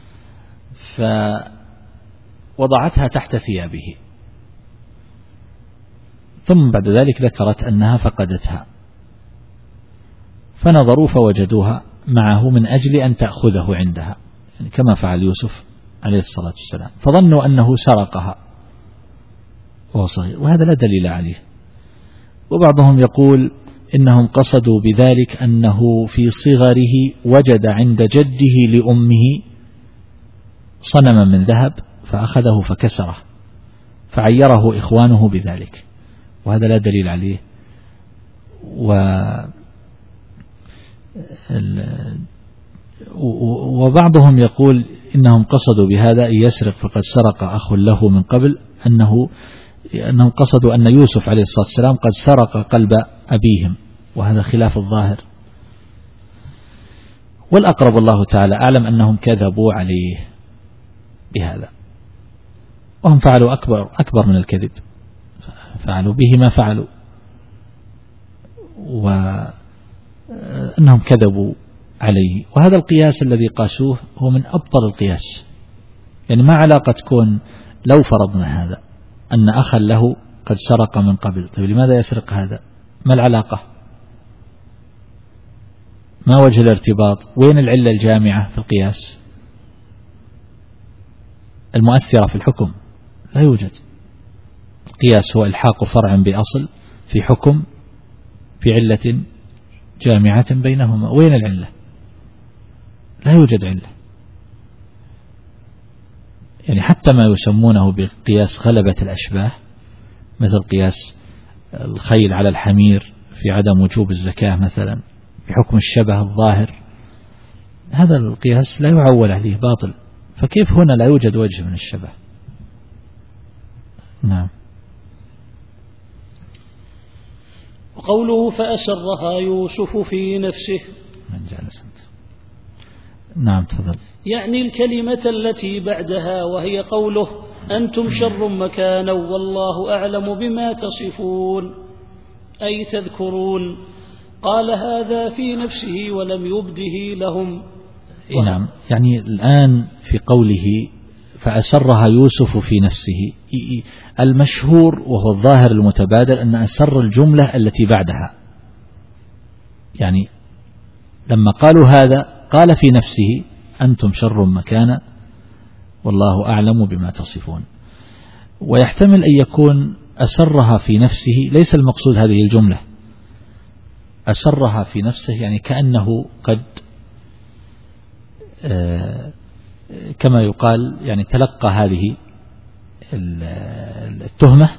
فوضعتها تحت ثيابه، ثم بعد ذلك ذكرت أنها فقدتها، فنظروا فوجدوها معه من أجل أن تأخذه عندها، يعني كما فعل يوسف عليه الصلاة والسلام، فظنوا أنه سرقها وهو صغير، وهذا لا دليل عليه. وبعضهم يقول إنهم قصدوا بذلك أنه في صغره وجد عند جده لأمه صنما من ذهب فأخذه فكسره، فعيره إخوانه بذلك، وهذا لا دليل عليه. و وبعضهم يقول إنهم قصدوا بهذا إن يسرق فقد سرق أخ له من قبل، أنه أنهم قصدوا أن يوسف عليه الصلاة والسلام قد سرق قلب أبيهم، وهذا خلاف الظاهر. والأقرب الله تعالى أعلم أنهم كذبوا عليه بهذا، وهم فعلوا أكبر أكبر من الكذب، فعلوا به ما فعلوا، وأنهم كذبوا عليه. وهذا القياس الذي قاسوه هو من أبطل القياس، يعني ما علاقة تكون لو فرضنا هذا أن أخا له قد سرق من قبل، طيب لماذا يسرق هذا؟ ما العلاقة؟ ما وجه الارتباط؟ وين العلة الجامعة في القياس المؤثرة في الحكم؟ لا يوجد. القياس هو إلحاق فرع بأصل في حكم في علة جامعة بينهما، وين العلة؟ لا يوجد علة. يعني حتى ما يسمونه بقياس غلبة الأشباه مثل قياس الخيل على الحمير في عدم وجوب الزكاة مثلا بحكم الشبه الظاهر، هذا القياس لا يعول عليه باطل، فكيف هنا لا يوجد وجه من الشبه؟ نعم. وقوله فأسرها يوسف في نفسه من جالس أنت. نعم تفضل. يعني الكلمة التي بعدها وهي قوله أنتم شر مكانا والله أعلم بما تصفون أي تذكرون، قال هذا في نفسه ولم يبده لهم. نعم، يعني الآن في قوله فأسرها يوسف في نفسه، المشهور وهو الظاهر المتبادر أن أسر الجملة التي بعدها، يعني لما قالوا هذا قال في نفسه أنتم شر مكانا والله أعلم بما تصفون. ويحتمل أن يكون أسرها في نفسه ليس المقصود هذه الجملة، أسرها في نفسه يعني كأنه قد آه كما يقال يعني تلقى هذه التهمة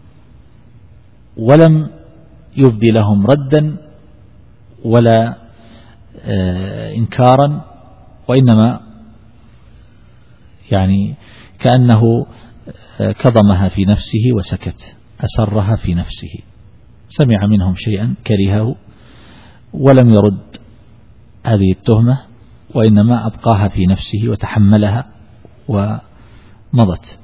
ولم يبدي لهم ردا ولا آه إنكارا، وإنما يعني كأنه كظمها في نفسه وسكت، أسرها في نفسه، سمع منهم شيئا كرهه ولم يرد هذه التهمة وإنما أبقاها في نفسه وتحملها ومضت.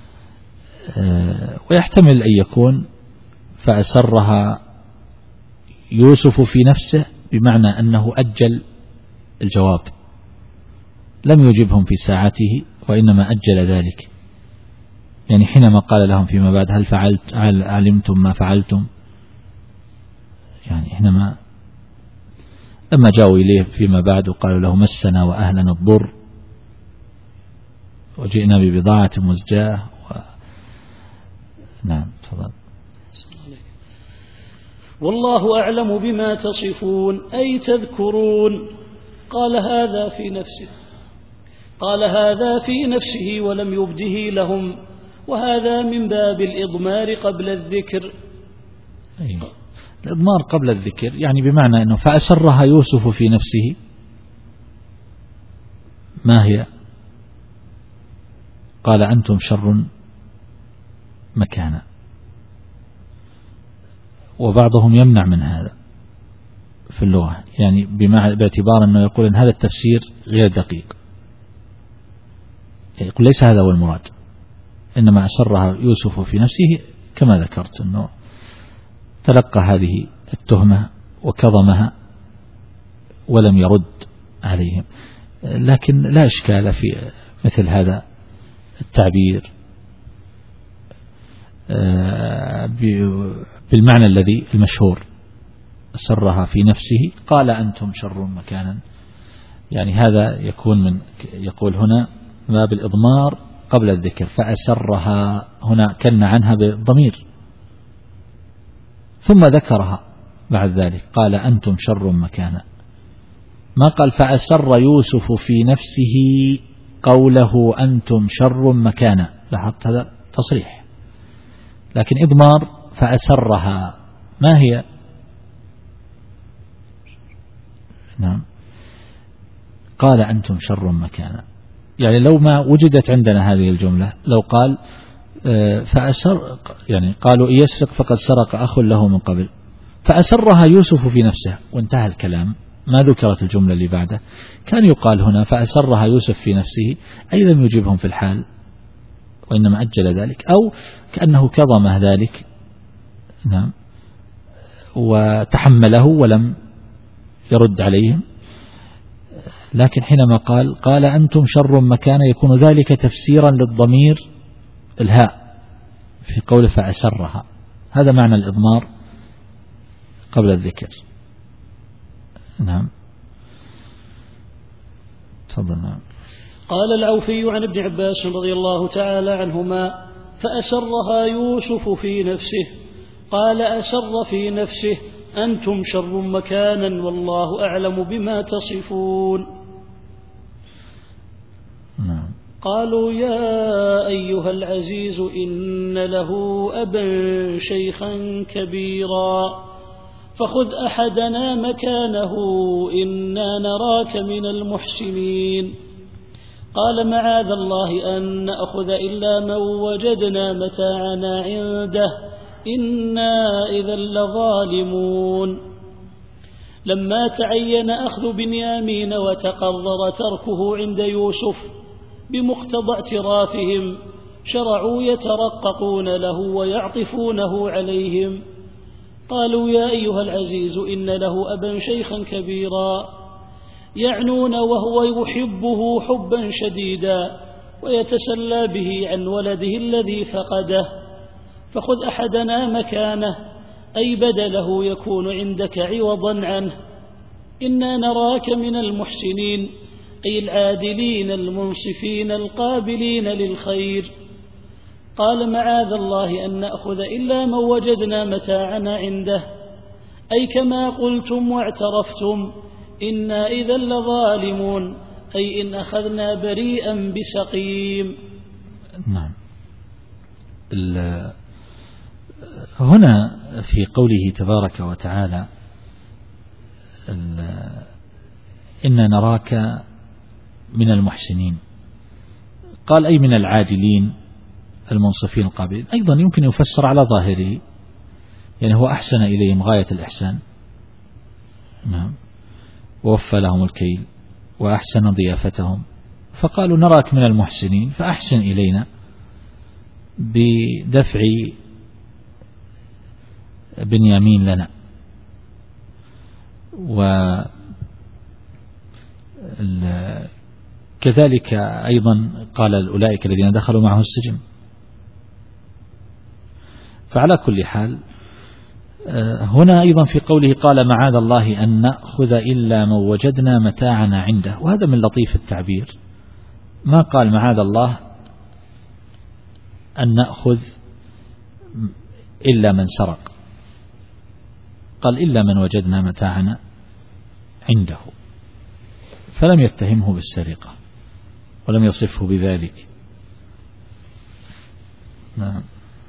ويحتمل أن يكون فأسرها يوسف في نفسه بمعنى أنه أجل الجواب، لم يجبهم في ساعته وإنما أجل ذلك، يعني حينما قال لهم فيما بعد هل فعلت هل علمتم ما فعلتم، يعني حينما لما جاءوا إليه فيما بعد وقالوا له مسنا وأهلنا الضر وجئنا ببضاعة مزجاة و... نعم تفضل. والله أعلم بما تصفون أي تذكرون، قال هذا في نفسه قال هذا في نفسه ولم يبده لهم، وهذا من باب الإضمار قبل الذكر. أي. الإضمار قبل الذكر يعني بمعنى أنه فأسرها يوسف في نفسه، ما هي؟ قال أنتم شر مكانا، وبعضهم يمنع من هذا في اللغة، يعني باعتبار أنه يقول أن هذا التفسير غير دقيق، يقول ليس هذا هو المراد، إنما أسرها يوسف في نفسه كما ذكرت أنه تلقى هذه التهمة وكظمها ولم يرد عليهم. لكن لا إشكال في مثل هذا التعبير بالمعنى الذي المشهور، أسرها في نفسه قال أنتم شر مكانا، يعني هذا يكون من يقول هنا باب الإضمار قبل الذكر، فأسرها هنا كن عنها بالضمير ثم ذكرها بعد ذلك قال أنتم شر مكانا، ما قال فأسر يوسف في نفسه قوله أنتم شر مكانا، لاحظت هذا تصريح، لكن إضمار فأسرها ما هي؟ نعم قال أنتم شر مكانا، يعني لو ما وجدت عندنا هذه الجملة لو قال فأسر، يعني قالوا يسرق فقد سرق أخ له من قبل، فأسرها يوسف في نفسه وانتهى الكلام، ما ذكرت الجملة اللي بعده، كان يقال هنا فأسرها يوسف في نفسه أي لم يجيبهم في الحال وإنما أجل ذلك، أو كأنه كظم ذلك نعم وتحمله ولم يرد عليهم. لكن حينما قال قال أنتم شر مكانا يكون ذلك تفسيرا للضمير الهاء في قوله فأسرها، هذا معنى الإضمار قبل الذكر. نعم تفضل. نعم. قال العوفي عن ابن عباس رضي الله تعالى عنهما فأسرها يوسف في نفسه، قال أسر في نفسه أنتم شر مكانا والله أعلم بما تصفون. نعم. قالوا يا أيها العزيز إن له أبا شيخا كبيرا فخذ أحدنا مكانه إنا نراك من المحسنين. قال معاذ الله أن نأخذ إلا من وجدنا متاعنا عنده إنا إذا لظالمون. لما تعين أخذ بنيامين وتقرر تركه عند يوسف بمقتضى اعترافهم شرعوا يترققون له ويعطفونه عليهم. قالوا يا أيها العزيز إن له أبا شيخا كبيرا يعنون وهو يحبه حبا شديدا ويتسلى به عن ولده الذي فقده. فخذ أحدنا مكانه أي بدله يكون عندك عوضا عنه. إنا نراك من المحسنين أي العادلين المنصفين القابلين للخير. قال معاذ الله أن نأخذ إلا من وجدنا متاعنا عنده أي كما قلتم واعترفتم إنا إذا لظالمون أي إن أخذنا بريئا بسقيم. نعم. هنا في قوله تبارك وتعالى إنا نراك من المحسنين قال أي من العادلين المنصفين القابلين، أيضا يمكن يفسر على ظاهره يعني هو أحسن إليهم غاية الإحسان، نعم، ووفى لهم الكيل وأحسن ضيافتهم فقالوا نراك من المحسنين فأحسن إلينا بدفع بنيامين لنا. وكذلك أيضا قال أولئك الذين دخلوا معه السجن. فعلى كل حال هنا أيضا في قوله قال معاذ الله أن نأخذ إلا من وجدنا متاعنا عنده، وهذا من لطيف التعبير، ما قال معاذ الله أن نأخذ إلا من سرق، قال إلا من وجدنا متاعنا عنده، فلم يتهمه بالسرقة ولم يصفه بذلك. نعم.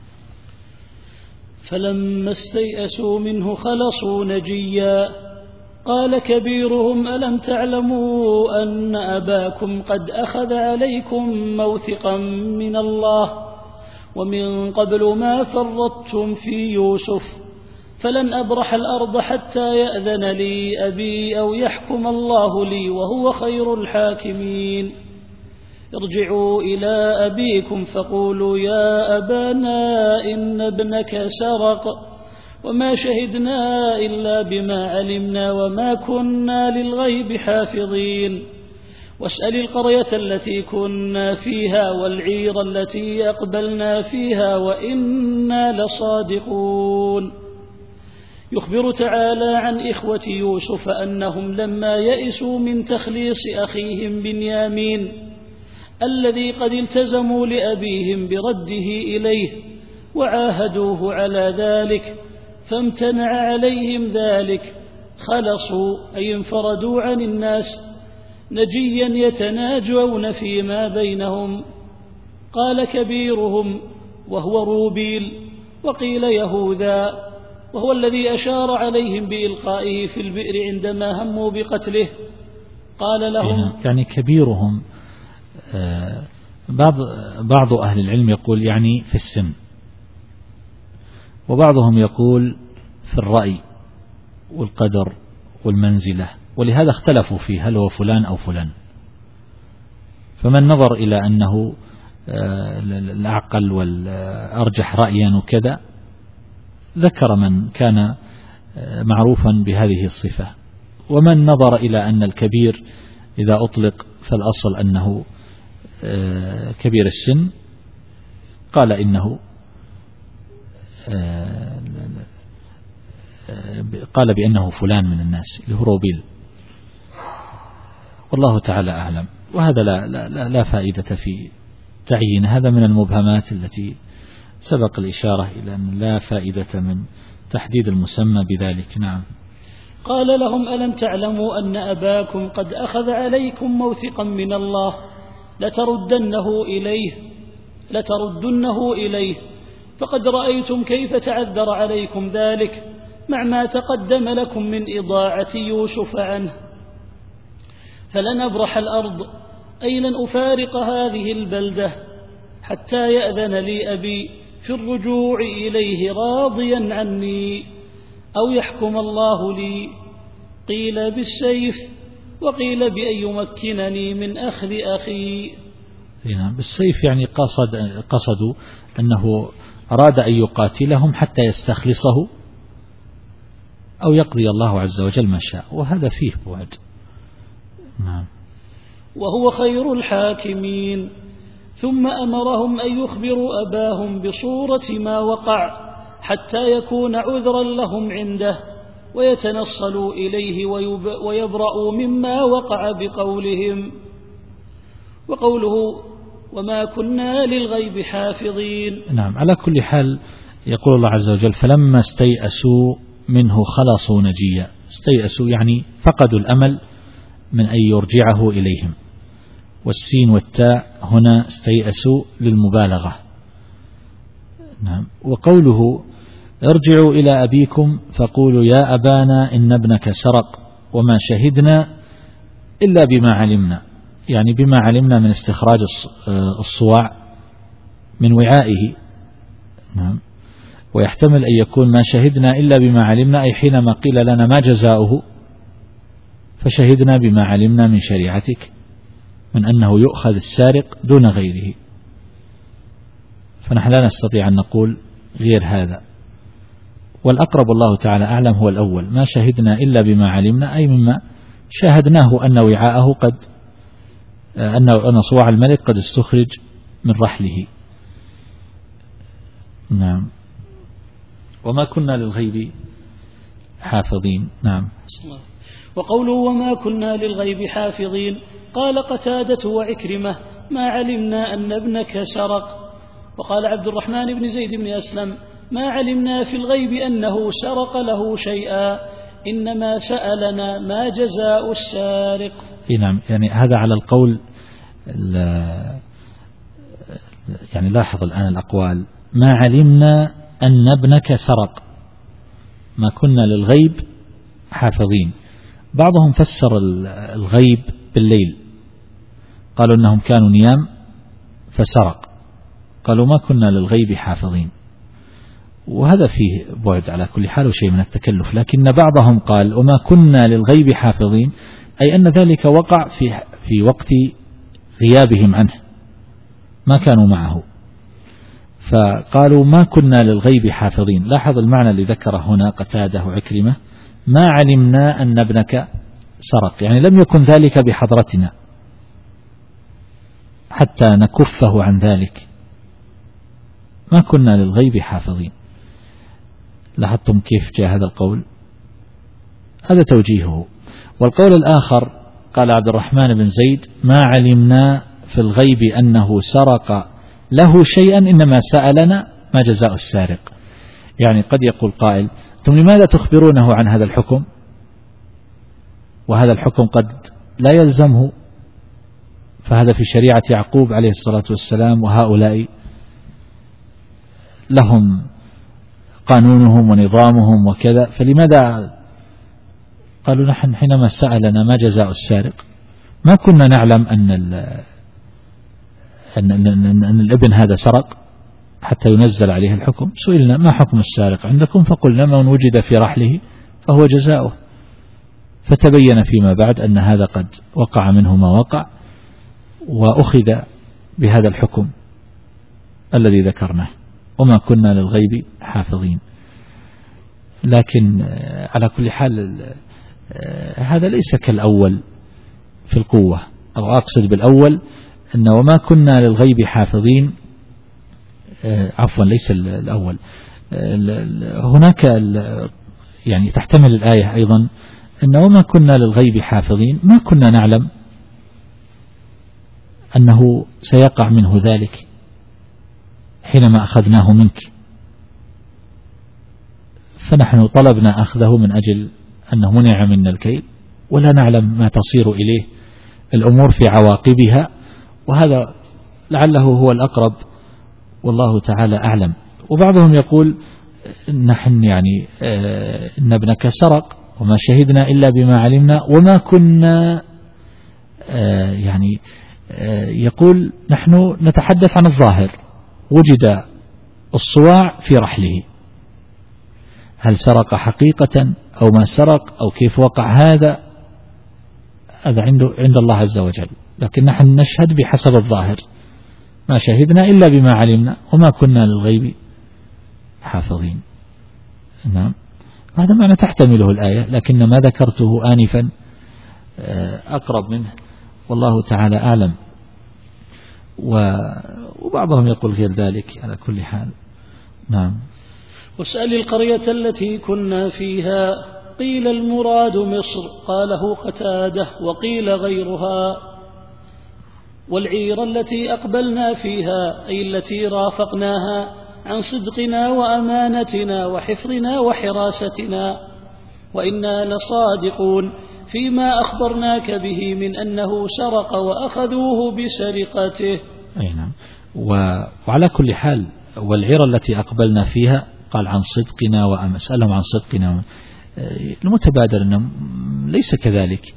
فلما استيئسوا منه خلصوا نجيا قال كبيرهم ألم تعلموا أن أباكم قد أخذ عليكم موثقا من الله ومن قبل ما فرطتم في يوسف فلن أبرح الأرض حتى يأذن لي أبي أو يحكم الله لي وهو خير الحاكمين. ارجعوا إلى أبيكم فقولوا يا أبانا إن ابنك سرق وما شهدنا إلا بما علمنا وما كنا للغيب حافظين. واسأل القرية التي كنا فيها والعير التي أقبلنا فيها وإنا لصادقون. يخبر تعالى عن إخوة يوسف أنهم لما يئسوا من تخليص أخيهم بنيامين الذي قد التزموا لأبيهم برده إليه وعاهدوه على ذلك فامتنع عليهم ذلك خلصوا أي انفردوا عن الناس نجيا يتناجون فيما بينهم. قال كبيرهم وهو روبيل وقيل يهوذا وهو الذي أشار عليهم بإلقائه في البئر عندما هموا بقتله قال لهم يعني كبيرهم بعض بعض أهل العلم يقول يعني في السن، وبعضهم يقول في الرأي والقدر والمنزلة، ولهذا اختلفوا فيه هل هو فلان أو فلان. فمن نظر إلى أنه الأعقل والأرجح رأيا وكذا ذكر من كان معروفا بهذه الصفة، ومن نظر إلى أن الكبير إذا أطلق فالأصل أنه كبير السن قال إنه قال بأنه فلان من الناس اللي هو روبيل، والله تعالى أعلم. وهذا لا, لا, لا فائدة في تعيين، هذا من المبهمات التي سبق الإشارة إلى أن لا فائدة من تحديد المسمى بذلك. نعم. قال لهم ألم تعلموا أن أباكم قد أخذ عليكم موثقا من الله لتردنه إليه لتردنه إليه فقد رأيتم كيف تعذر عليكم ذلك مع ما تقدم لكم من إضاعة يوسف عنه. فلن أبرح الأرض أي لن أفارق هذه البلدة حتى يأذن لي أبي في الرجوع إليه راضيا عني أو يحكم الله لي. قيل بالسيف وقيل بأن يمكنني من أخذ أخي. بالسيف يعني قصد قصدوا أنه أراد أن يقاتلهم حتى يستخلصه أو يقضي الله عز وجل ما شاء، وهذا فيه بعد. نعم. وهو خير الحاكمين. ثم أمرهم أن يخبروا أباهم بصورة ما وقع حتى يكون عذرا لهم عنده ويتنصلوا إليه ويبرأوا مما وقع بقولهم. وقوله وما كنا للغيب حافظين. نعم. على كل حال يقول الله عز وجل فلما استيأسوا منه خلصوا نجيا. استيأسوا يعني فقدوا الأمل من أن يرجعه إليهم، والسين والتاء هنا استيأسوا للمبالغة. نعم. وقوله ارجعوا إلى أبيكم فقولوا يا أبانا إن ابنك سرق وما شهدنا إلا بما علمنا، يعني بما علمنا من استخراج الصواع من وعائه. نعم. ويحتمل أن يكون ما شهدنا إلا بما علمنا أي حينما قيل لنا ما جزاؤه فشهدنا بما علمنا من شريعتك من أنه يؤخذ السارق دون غيره، فنحن لا نستطيع أن نقول غير هذا. والأقرب الله تعالى أعلم هو الأول، ما شهدنا إلا بما علمنا أي مما شاهدناه أن وعاءه قد أن صواع الملك قد استخرج من رحله. نعم. وما كنا للغيب حافظين. نعم. وقوله وما كنا للغيب حافظين قال قتادة وعكرمة ما علمنا أن ابنك سرق. وقال عبد الرحمن بن زيد بن أسلم ما علمنا في الغيب أنه سرق له شيئا إنما سألنا ما جزاء السارق. نعم. يعني هذا على القول يعني لاحظ الآن الأقوال ما علمنا أن ابنك سرق ما كنا للغيب حافظين. بعضهم فسر الغيب بالليل، قالوا أنهم كانوا نيام فسرق، قالوا ما كنا للغيب حافظين، وهذا فيه بعد على كل حال وشيء من التكلف. لكن بعضهم قال وما كنا للغيب حافظين أي أن ذلك وقع في في وقت غيابهم عنه، ما كانوا معه، فقالوا ما كنا للغيب حافظين. لاحظ المعنى اللي ذكره هنا قتادة وعكرمة ما علمنا أن ابنك سرق، يعني لم يكن ذلك بحضرتنا حتى نكفه عن ذلك، ما كنا للغيب حافظين. لاحظتم كيف جاء هذا القول؟ هذا توجيهه. والقول الآخر قال عبد الرحمن بن زيد ما علمنا في الغيب أنه سرق له شيئا إنما سألنا ما جزاء السارق. يعني قد يقول قائل ثم لماذا تخبرونه عن هذا الحكم وهذا الحكم قد لا يلزمه، فهذا في شريعة يعقوب عليه الصلاة والسلام وهؤلاء لهم قانونهم ونظامهم وكذا، فلماذا؟ قالوا نحن حينما سألنا ما جزاء السارق ما كنا نعلم أن, أن, أن, أن الابن هذا سرق حتى ينزل عليه الحكم. سئلنا ما حكم السارق عندكم فقلنا من وجد في رحله فهو جزاؤه، فتبين فيما بعد أن هذا قد وقع منه ما وقع وأخذ بهذا الحكم الذي ذكرناه وما كنا للغيب حافظين. لكن على كل حال هذا ليس كالأول في القوة، أو أقصد بالأول أن وما كنا للغيب حافظين، عفوا ليس الأول، هناك يعني تحتمل الآية أيضا أن وما كنا للغيب حافظين ما كنا نعلم أنه سيقع منه ذلك حينما أخذناه منك، فنحن طلبنا أخذه من أجل أنه منع منا الكيل ولا نعلم ما تصير إليه الأمور في عواقبها وهذا لعله هو الأقرب والله تعالى أعلم. وبعضهم يقول نحن يعني إن ابنك سرق وما شهدنا إلا بما علمنا وما كنا يعني يقول نحن نتحدث عن الظاهر، وجد الصواع في رحله، هل سرق حقيقة أو ما سرق أو كيف وقع هذا هذا عنده عند الله عز وجل، لكن نحن نشهد بحسب الظاهر، ما شهدنا إلا بما علمنا وما كنا للغيب حافظين. نعم، هذا معنى تحتمله الآية، لكن ما ذكرته آنفا أقرب منه والله تعالى أعلم. وبعضهم يقول غير ذلك على كل حال. نعم. واسأل القرية التي كنا فيها قيل المراد مصر قاله قتادة وقيل غيرها. والعير التي أقبلنا فيها أي التي رافقناها عن صدقنا وأمانتنا وحفظنا وحراستنا، وإنا لصادقون فيما أخبرناك به من أنه سرق وأخذوه بسرقته. أي نعم. وعلى كل حال والعير التي أقبلنا فيها قال عن صدقنا وأسألهم عن صدقنا، المتبادر أنه ليس كذلك،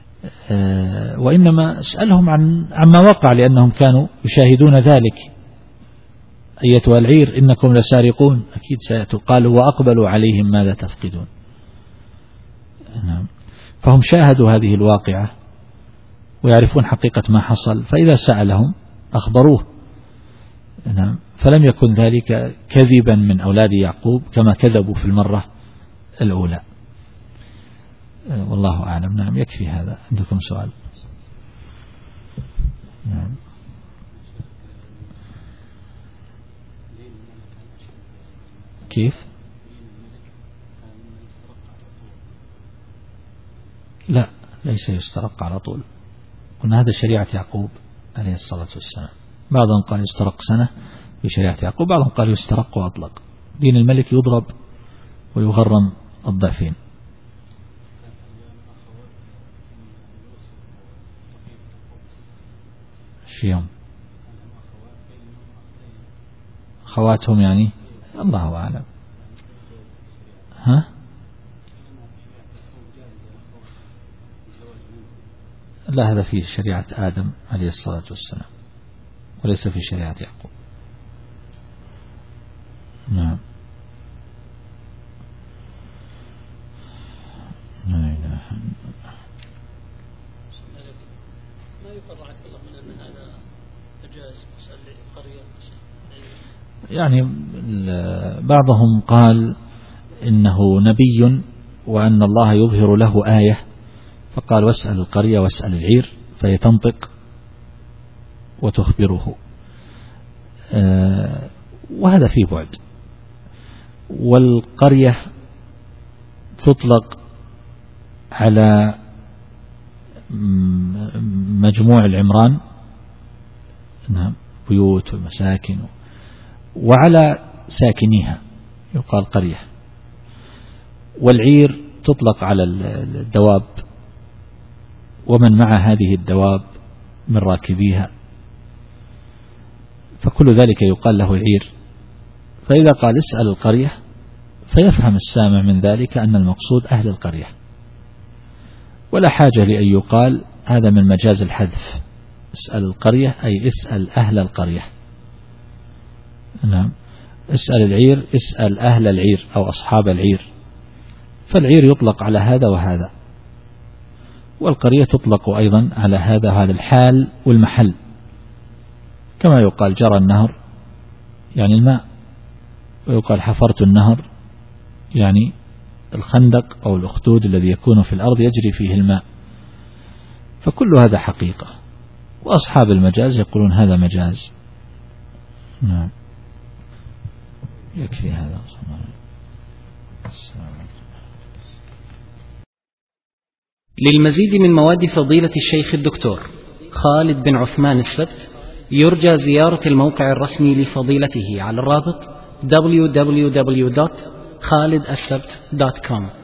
وإنما اسألهم عن عما وقع لأنهم كانوا يشاهدون ذلك. أيتها العير إنكم لسارقون، أكيد سيأتوا. قالوا وأقبلوا عليهم ماذا تفقدون. نعم. فهم شاهدوا هذه الواقعة ويعرفون حقيقة ما حصل، فإذا سألهم أخبروه. نعم. فلم يكن ذلك كذبا من أولاد يعقوب كما كذبوا في المرة الأولى. والله أعلم. نعم، يكفي هذا. عندكم سؤال؟ نعم. كيف؟ لا، ليس يسترق على طول، قلنا هذا شريعة يعقوب عليه الصلاة والسلام. بعضهم قال يسترق سنة في شريعة يعقوب، بعضهم قال يسترق وأطلق. دين الملك يضرب ويغرم الضعفين. شيهم خواتهم يعني الله أعلم. ها؟ لا، هذا في شريعة آدم عليه الصلاة والسلام وليس في شريعة يعقوب. نعم. لا إله إلا الله. ما يقرر عك الله من أن هذا مجاز مسألة قرية. يعني بعضهم قال إنه نبي وأن الله يظهر له آية، فقال واسأل القرية واسأل العير، فهي تنطق وتخبره، آه وهذا فيه بعد. والقرية تطلق على مجموع العمران، نعم، بيوت ومساكن، وعلى ساكنيها يقال قرية. والعير تطلق على الدواب ومن مع هذه الدواب من راكبيها، فكل ذلك يقال له عير. فإذا قال اسأل القرية فيفهم السامع من ذلك أن المقصود أهل القرية، ولا حاجة لأن يقال هذا من مجاز الحذف. اسأل القرية أي اسأل أهل القرية. نعم. اسأل العير اسأل أهل العير أو أصحاب العير، فالعير يطلق على هذا وهذا، والقرية تطلق أيضا على هذا هذا الحال والمحل، كما يقال جرى النهر يعني الماء، ويقال حفرت النهر يعني الخندق أو الأخدود الذي يكون في الأرض يجري فيه الماء. فكل هذا حقيقة، وأصحاب المجاز يقولون هذا مجاز. نعم، يكفي هذا. للمزيد من مواد فضيلة الشيخ الدكتور خالد بن عثمان السبت يرجى زيارة الموقع الرسمي لفضيلته على الرابط دبليو دبليو دبليو دوت خالد السبت دوت كوم.